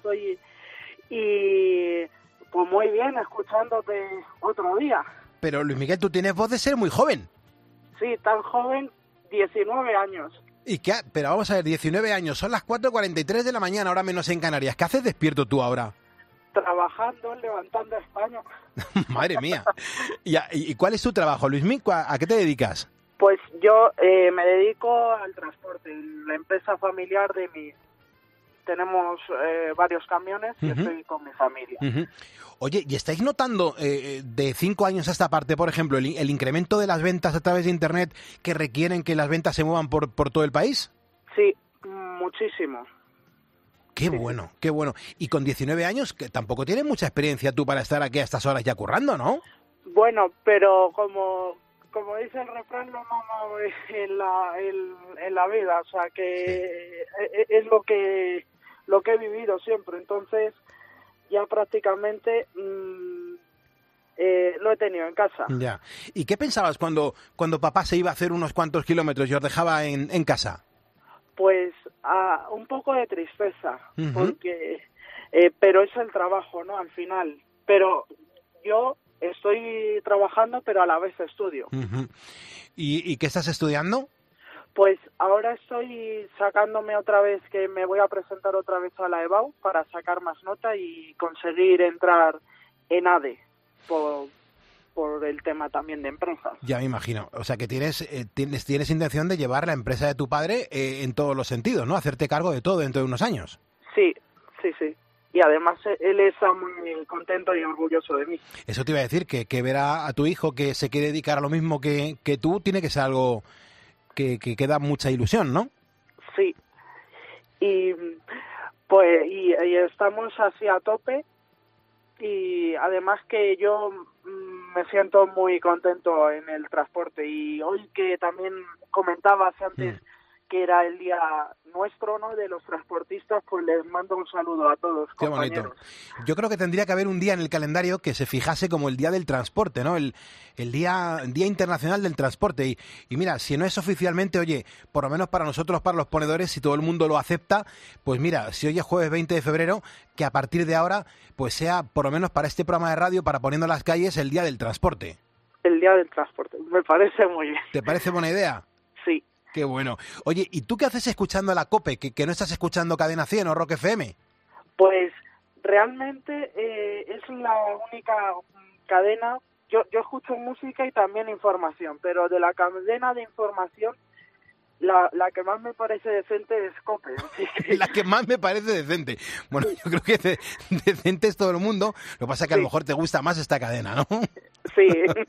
Y pues muy bien, escuchándote otro día.
Pero Luis Miguel, tú tienes voz de ser muy joven.
Sí, tan joven, 19 años.
¿Y qué? Pero vamos a ver, 19 años, son las 4:43 de la mañana, ahora menos en Canarias. ¿Qué haces despierto tú ahora?
Trabajando, levantando España.
Madre mía. ¿Y cuál es tu trabajo, Luis Miguel? ¿A qué te dedicas?
Pues yo me dedico al transporte. En la empresa familiar de tenemos varios camiones y estoy con mi familia.
Uh-huh. Oye, ¿y estáis notando de 5 años a esta parte, por ejemplo, el incremento de las ventas a través de Internet que requieren que las ventas se muevan por todo el país?
Sí, muchísimo.
Qué bueno, qué bueno. Y con 19 años, que tampoco tienes mucha experiencia tú para estar aquí a estas horas ya currando, ¿no?
Bueno, pero como dice el refrán, lo malo en la vida, o sea que es lo que he vivido siempre, entonces ya prácticamente lo he tenido en casa.
Ya. ¿Y qué pensabas cuando papá se iba a hacer unos cuantos kilómetros y os dejaba en casa?
Pues un poco de tristeza,
Uh-huh.
porque pero es el trabajo, ¿no? Al final. Pero yo estoy trabajando, pero a la vez estudio.
Uh-huh. ¿Y qué estás estudiando?
Pues ahora estoy sacándome otra vez, que me voy a presentar otra vez a la EBAU para sacar más nota y conseguir entrar en ADE por el tema también de empresas.
Ya me imagino. O sea que tienes intención de llevar la empresa de tu padre en todos los sentidos, ¿no? Hacerte cargo de todo dentro de unos años.
Sí. Y además él está muy contento y orgulloso de mí.
Eso te iba a decir, que ver a tu hijo que se quiere dedicar a lo mismo que tú tiene que ser algo que da mucha ilusión, ¿no?
Sí. Y pues y estamos así a tope, y además que yo me siento muy contento en el transporte, y hoy que también comentabas antes que era el día nuestro, ¿no?, de los transportistas, pues les mando un saludo a todos,
Qué
compañeros.
bonito. Yo creo que tendría que haber un día en el calendario que se fijase como el Día del Transporte, ¿no? El día Internacional del Transporte. Y mira, si no es oficialmente, oye, por lo menos para nosotros, para los ponedores, si todo el mundo lo acepta, pues mira, si hoy es jueves 20 de febrero, que a partir de ahora, pues sea, por lo menos para este programa de radio, para Poniendo las Calles, el Día del Transporte.
El Día del Transporte, me parece muy bien.
¿Te parece buena idea?
Sí.
Qué bueno. Oye, ¿y tú qué haces escuchando la COPE? ¿Que no estás escuchando Cadena 100 o Rock FM?
Pues realmente es la única cadena. Yo escucho música y también información, pero de la cadena de información, la que más me parece decente es COPE.
La que más me parece decente. Bueno, yo creo que decente es todo el mundo. Lo que pasa es que a lo mejor te gusta más esta cadena, ¿no?
Sí.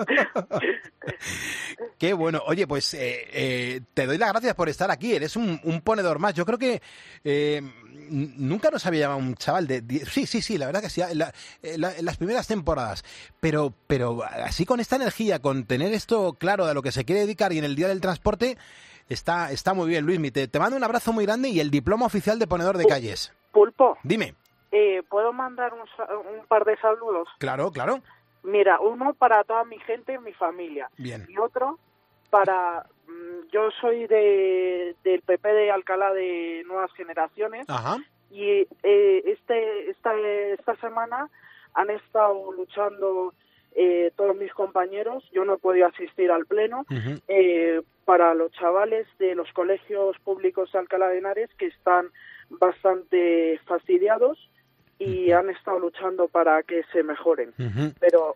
Qué bueno. Oye, pues te doy las gracias por estar aquí. Eres un ponedor más. Yo creo que nunca nos había llamado un chaval de... Sí, la verdad que sí, en las primeras temporadas. Pero así con esta energía, con tener esto claro de a lo que se quiere dedicar y en el Día del Transporte, está muy bien, Luismi. Te mando un abrazo muy grande y el diploma oficial de ponedor de calles.
Pulpo.
Dime.
¿Puedo mandar un par de saludos?
Claro.
Mira, uno para toda mi gente, mi familia.
Bien.
Y otro para... yo soy del PP de Alcalá de Nuevas Generaciones.
Ajá.
Y esta semana han estado luchando todos mis compañeros. Yo no he podido asistir al pleno.
Uh-huh.
Para los chavales de los colegios públicos de Alcalá de Henares, que están bastante fastidiados y han estado luchando para que se mejoren.
Uh-huh.
Pero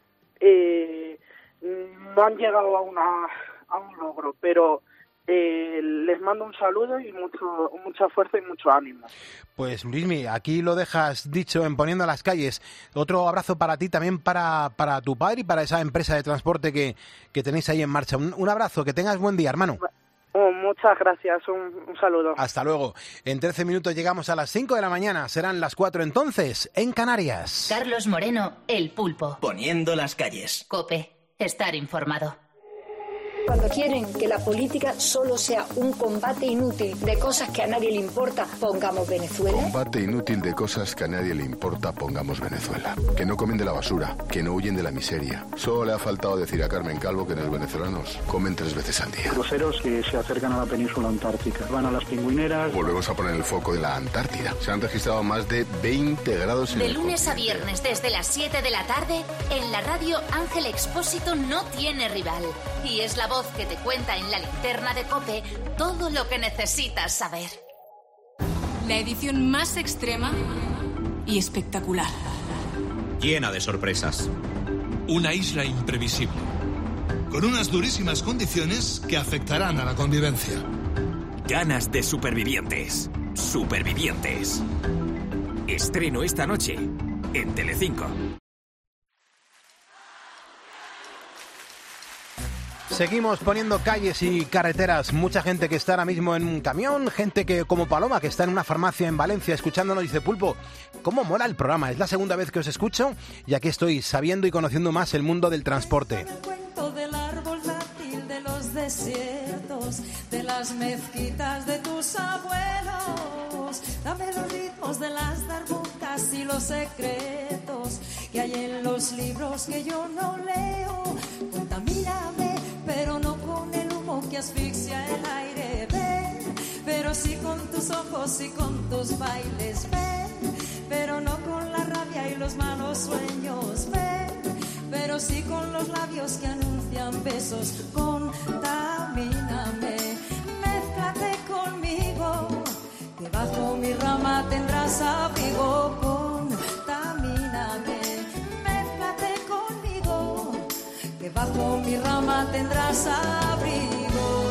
no han llegado a un logro, pero les mando un saludo y mucha fuerza y mucho ánimo.
Pues Luismi, aquí lo dejas dicho en Poniendo las Calles. Otro abrazo para ti, también para tu padre y para esa empresa de transporte que tenéis ahí en marcha. Un abrazo, que tengas buen día, hermano.
Muchas gracias, un saludo.
Hasta luego. En 13 minutos llegamos a las 5 de la mañana, serán las 4 entonces, en Canarias.
Carlos Moreno, El Pulpo.
Poniendo las Calles.
COPE, estar informado.
Cuando quieren que la política solo sea un combate inútil de cosas que a nadie le importa, pongamos Venezuela.
Combate inútil de cosas que a nadie le importa, pongamos Venezuela. Que no comen de la basura, que no huyen de la miseria. Solo le ha faltado decir a Carmen Calvo que los venezolanos comen 3 veces al día.
Cruceros que se acercan a la península antártica. Van a las pingüineras.
Volvemos a poner el foco en la Antártida. Se han registrado más de 20 grados en
De
el
lunes a viernes desde las 7 de la tarde, en la radio Ángel Expósito no tiene rival. Y es la voz que te cuenta en la linterna de COPE todo lo que necesitas saber.
La edición más extrema y espectacular.
Llena de sorpresas. Una isla imprevisible. Con unas durísimas condiciones que afectarán a la convivencia.
Ganas de supervivientes. Supervivientes. Estreno esta noche en Telecinco.
Seguimos poniendo calles y carreteras. Mucha gente que está ahora mismo en un camión, gente que, como Paloma, que está en una farmacia en Valencia escuchándonos, dice: Pulpo, ¿cómo mola el programa? Es la segunda vez que os escucho y aquí estoy sabiendo y conociendo más el mundo del transporte.
El cuento del árbol dátil, de los desiertos, de las mezquitas de tus abuelos. Dame los ritmos de las darbucas y los secretos que hay en los libros que yo no leo. Contamíname, pero no con el humo que asfixia el aire, ven, pero sí con tus ojos y con tus bailes, ven, pero no con la rabia y los malos sueños, ven, pero sí con los labios que anuncian besos. Contamíname, mézclate conmigo, que bajo mi rama tendrás abrigo. Contamíname, mézclate conmigo, que bajo mi rama tendrás abrigo.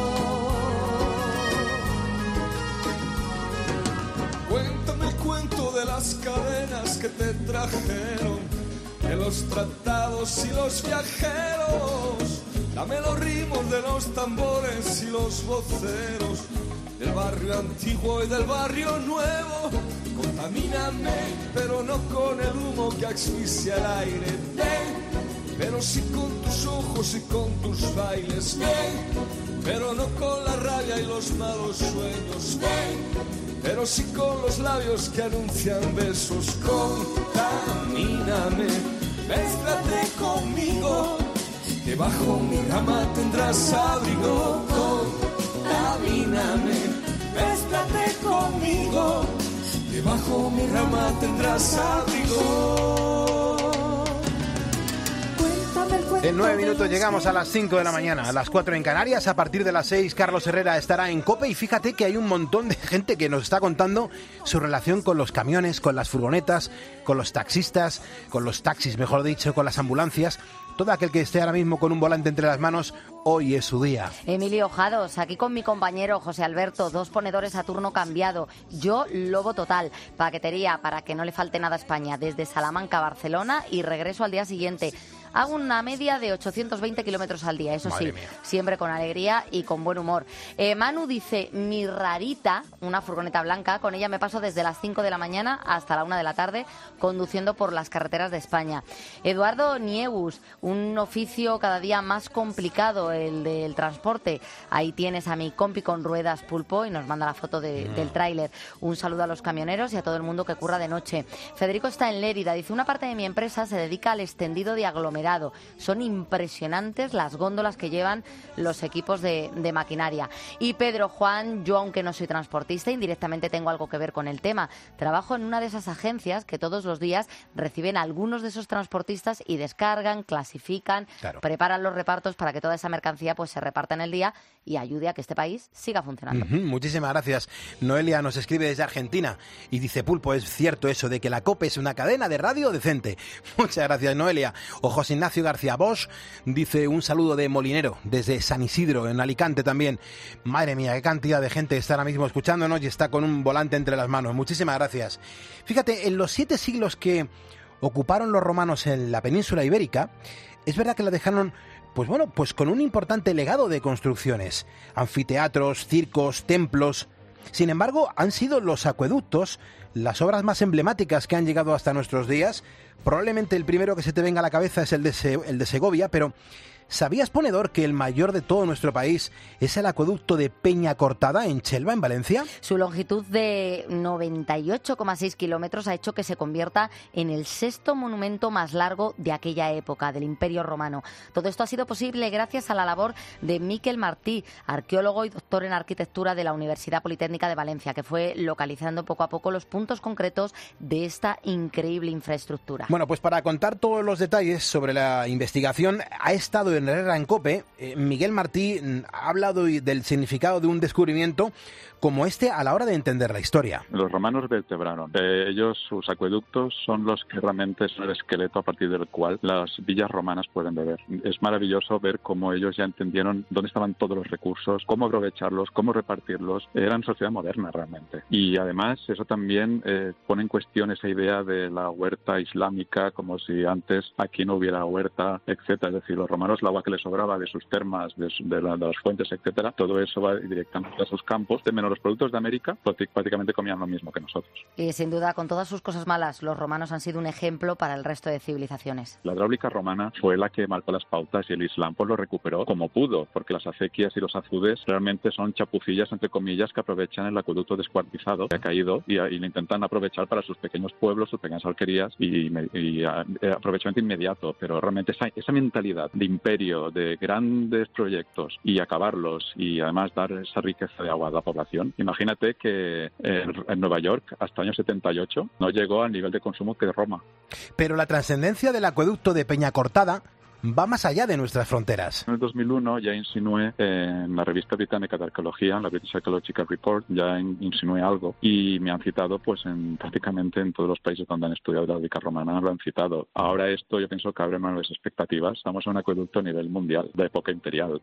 Cuéntame el cuento de las cadenas que te trajeron, de los tratados y los viajeros. Dame los ritmos de los tambores y los voceros, del barrio antiguo y del barrio nuevo. Contamíname, pero no con el humo que asfixia el aire, ven, pero sí con tus ojos y con tus bailes, ven, pero no con la rabia y los malos sueños. Ven, pero sí con los labios que anuncian besos. Contamíname, mézclate conmigo, que bajo mi rama tendrás abrigo. Contamíname, mézclate conmigo, que bajo mi rama tendrás abrigo.
En 9 minutos llegamos a las 5 de la mañana, a las 4 en Canarias. A partir de las 6, Carlos Herrera estará en COPE. Y fíjate que hay un montón de gente que nos está contando su relación con los camiones, con las furgonetas, con los taxistas, con los taxis, mejor dicho, con las ambulancias. Todo aquel que esté ahora mismo con un volante entre las manos, hoy es su día.
Emilio Ojados, aquí con mi compañero José Alberto, 2 ponedores a turno cambiado. Yo, lobo total, paquetería para que no le falte nada a España, desde Salamanca a Barcelona y regreso al día siguiente. Hago una media de 820 kilómetros al día, eso sí, siempre con alegría y con buen humor. Manu dice, mi rarita, una furgoneta blanca, con ella me paso desde las 5 de la mañana hasta la 1 de la tarde conduciendo por las carreteras de España. Eduardo Nieus, un oficio cada día más complicado, el del transporte. Ahí tienes a mi compi con ruedas, Pulpo, y nos manda la foto del tráiler. Un saludo a los camioneros y a todo el mundo que curra de noche. Federico está en Lérida, dice, una parte de mi empresa se dedica al extendido de aglomerado. Son impresionantes las góndolas que llevan los equipos de maquinaria. Y Pedro Juan, yo aunque no soy transportista, indirectamente tengo algo que ver con el tema. Trabajo en una de esas agencias que todos los días reciben a algunos de esos transportistas y descargan, clasifican, preparan los repartos para que toda esa mercancía pues se reparta en el día y ayude a que este país siga funcionando.
Muchísimas gracias. Noelia nos escribe desde Argentina y dice, Pulpo, es cierto eso de que la COPE es una cadena de radio decente. Muchas gracias, Noelia. O José Ignacio García Bosch dice, un saludo de Molinero desde San Isidro, en Alicante también. Madre mía, qué cantidad de gente está ahora mismo escuchándonos y está con un volante entre las manos. Muchísimas gracias. Fíjate, en los 7 siglos que ocuparon los romanos en la península ibérica, es verdad que la dejaron pues con un importante legado de construcciones, anfiteatros, circos, templos. Sin embargo, han sido los acueductos las obras más emblemáticas que han llegado hasta nuestros días. Probablemente el primero que se te venga a la cabeza es el de Segovia, pero ¿sabías, ponedor, que el mayor de todo nuestro país es el acueducto de Peña Cortada, en Chelva, en Valencia?
Su longitud de 98,6 kilómetros ha hecho que se convierta en el 6º monumento más largo de aquella época, del Imperio Romano. Todo esto ha sido posible gracias a la labor de Miquel Martí, arqueólogo y doctor en arquitectura de la Universidad Politécnica de Valencia, que fue localizando poco a poco los puntos concretos de esta increíble infraestructura.
Bueno, pues para contar todos los detalles sobre la investigación, ha estado en Herrera en COPE. Miguel Martí ha hablado del significado de un descubrimiento como este a la hora de entender la historia.
Los romanos vertebraron. Ellos, sus acueductos, son los que realmente son el esqueleto a partir del cual las villas romanas pueden beber. Es maravilloso ver cómo ellos ya entendieron dónde estaban todos los recursos, cómo aprovecharlos, cómo repartirlos. Eran sociedad moderna realmente. Y además eso también pone en cuestión esa idea de la huerta islámica, como si antes aquí no hubiera huerta, etcétera. Es decir, los romanos, el agua que les sobraba de sus termas, de las fuentes, etcétera, todo eso va directamente a sus campos, de menos los productos de América prácticamente comían lo mismo que nosotros.
Y sin duda, con todas sus cosas malas, los romanos han sido un ejemplo para el resto de civilizaciones.
La hidráulica romana fue la que marcó las pautas y el Islam pues lo recuperó como pudo, porque las acequias y los azudes realmente son chapucillas, entre comillas, que aprovechan el acueducto descuartizado que ha caído y lo intentan aprovechar para sus pequeños pueblos, sus pequeñas alquerías y aprovechamiento inmediato. Pero realmente esa mentalidad de imperio, de grandes proyectos y acabarlos y además dar esa riqueza de agua a la población. Imagínate que en Nueva York, hasta el año 78, no llegó al nivel de consumo que Roma.
Pero la trascendencia del acueducto de Peña Cortada va más allá de nuestras fronteras.
En el 2001 ya insinué en la revista británica de arqueología, la British Archaeological Report, ya insinué algo y me han citado pues prácticamente en todos los países donde han estudiado la hidráulica romana, lo han citado. Ahora esto yo pienso que abre nuevas expectativas. Estamos en un acueducto a nivel mundial, de época imperial.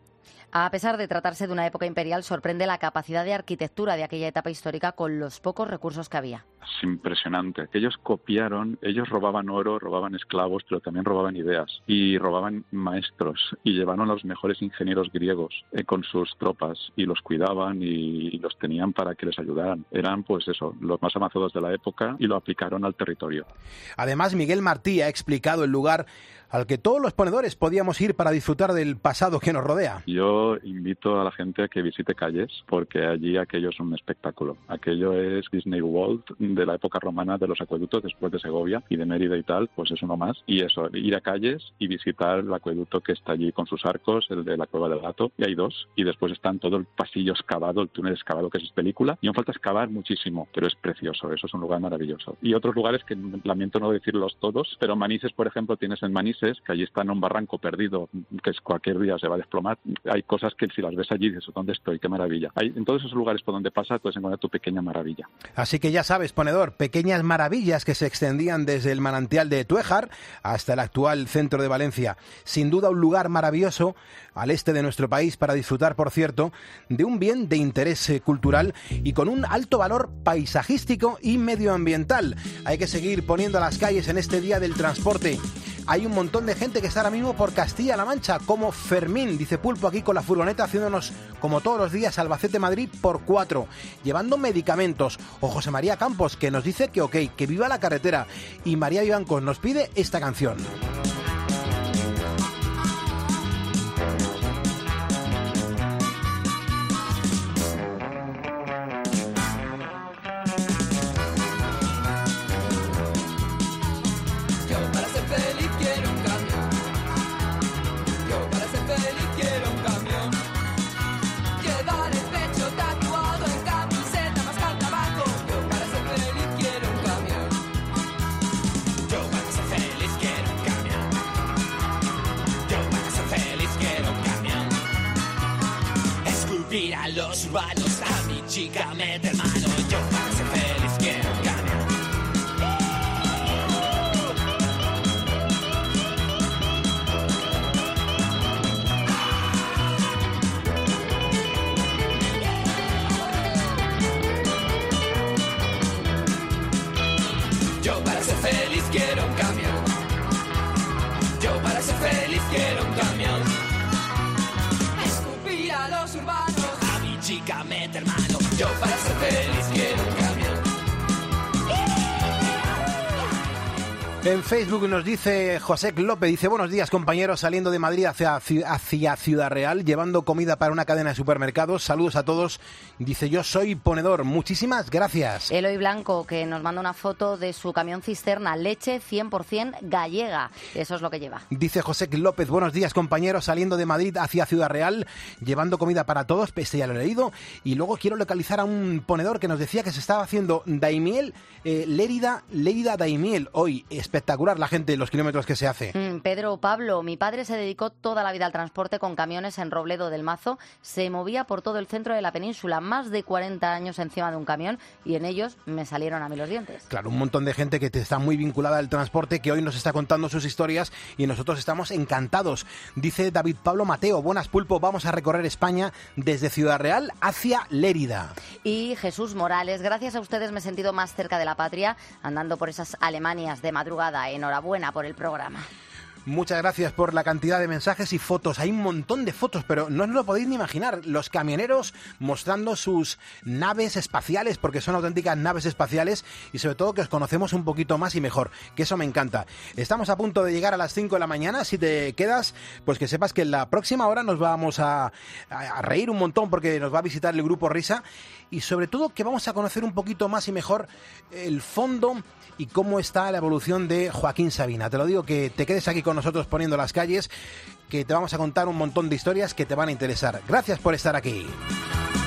A pesar de tratarse de una época imperial, sorprende la capacidad de arquitectura de aquella etapa histórica con los pocos recursos que había.
Es impresionante. Ellos copiaron, ellos robaban oro, robaban esclavos, pero también robaban ideas y robaban maestros y llevaron a los mejores ingenieros griegos con sus tropas y los cuidaban y los tenían para que les ayudaran. Eran pues eso, los más avanzados de la época y lo aplicaron al territorio.
Además, Miguel Martí ha explicado el lugar al que todos los ponedores podíamos ir para disfrutar del pasado que nos rodea.
Yo yo invito a la gente a que visite Calles, porque allí aquello es un espectáculo. Aquello es Disney World de la época romana de los acueductos, después de Segovia y de Mérida y tal, pues es uno más. Y eso, ir a Calles y visitar el acueducto que está allí con sus arcos, el de la Cueva del Gato, y hay dos. Y después están todo el pasillo excavado, el túnel excavado, que es película. Y aún falta excavar muchísimo, pero es precioso, eso es un lugar maravilloso. Y otros lugares que lamento no decirlos todos, pero Manises, por ejemplo, tienes en Manises, que allí está en un barranco perdido, que es cualquier día se va a desplomar. Hay cosas que si las ves allí dices, ¿dónde estoy? ¡Qué maravilla! En todos esos lugares por donde pasas puedes encontrar tu pequeña maravilla.
Así que ya sabes, ponedor, pequeñas maravillas que se extendían desde el manantial de Tuéjar hasta el actual centro de Valencia. Sin duda un lugar maravilloso al este de nuestro país para disfrutar, por cierto, de un bien de interés cultural y con un alto valor paisajístico y medioambiental. Hay que seguir poniendo las calles en este día del transporte. Hay un montón de gente que está ahora mismo por Castilla-La Mancha, como Fermín, dice Pulpo, aquí con la furgoneta haciéndonos, como todos los días, Albacete-Madrid por 4, llevando medicamentos. O José María Campos, que nos dice que ok, que viva la carretera. Y María Vivancos nos pide esta canción.
A los urbanos, a mi chica mete mano. Yo para ser feliz quiero un camión. Yo para ser feliz quiero un camión. Yo para ser feliz quiero un camión. Escupir a los urbanos. Chica, mete hermano, yo para ser feliz quiero un camión.
En Facebook nos dice José López, dice, buenos días compañeros, saliendo de Madrid hacia Ciudad Real, llevando comida para una cadena de supermercados, saludos a todos, dice, yo soy ponedor, muchísimas gracias.
Eloy Blanco, que nos manda una foto de su camión cisterna, leche 100% gallega, eso es lo que lleva.
Dice José López, buenos días compañeros, saliendo de Madrid hacia Ciudad Real, llevando comida para todos, este ya lo he leído, y luego quiero localizar a un ponedor que nos decía que se estaba haciendo Daimiel, Lérida Daimiel, hoy, espectacular la gente, los kilómetros que se hace.
Pedro Pablo, mi padre se dedicó toda la vida al transporte con camiones en Robledo del Mazo, se movía por todo el centro de la península, más de 40 años encima de un camión y en ellos me salieron a mí los dientes.
Claro, un montón de gente que está muy vinculada al transporte que hoy nos está contando sus historias y nosotros estamos encantados. Dice David Pablo Mateo, buenas Pulpo, vamos a recorrer España desde Ciudad Real hacia Lérida.
Y Jesús Morales, gracias a ustedes me he sentido más cerca de la patria andando por esas Alemanias de madrugada. Enhorabuena por el programa.
Muchas gracias por la cantidad de mensajes y fotos. Hay un montón de fotos, pero no os lo podéis ni imaginar. Los camioneros mostrando sus naves espaciales, porque son auténticas naves espaciales, y sobre todo que os conocemos un poquito más y mejor, que eso me encanta. Estamos a punto de llegar a las 5 de la mañana. Si te quedas, pues que sepas que en la próxima hora nos vamos a reír un montón, porque nos va a visitar el Grupo Risa, y sobre todo que vamos a conocer un poquito más y mejor el fondo y cómo está la evolución de Joaquín Sabina. Te lo digo, que te quedes aquí con nosotros poniendo las calles, que te vamos a contar un montón de historias que te van a interesar. Gracias por estar aquí.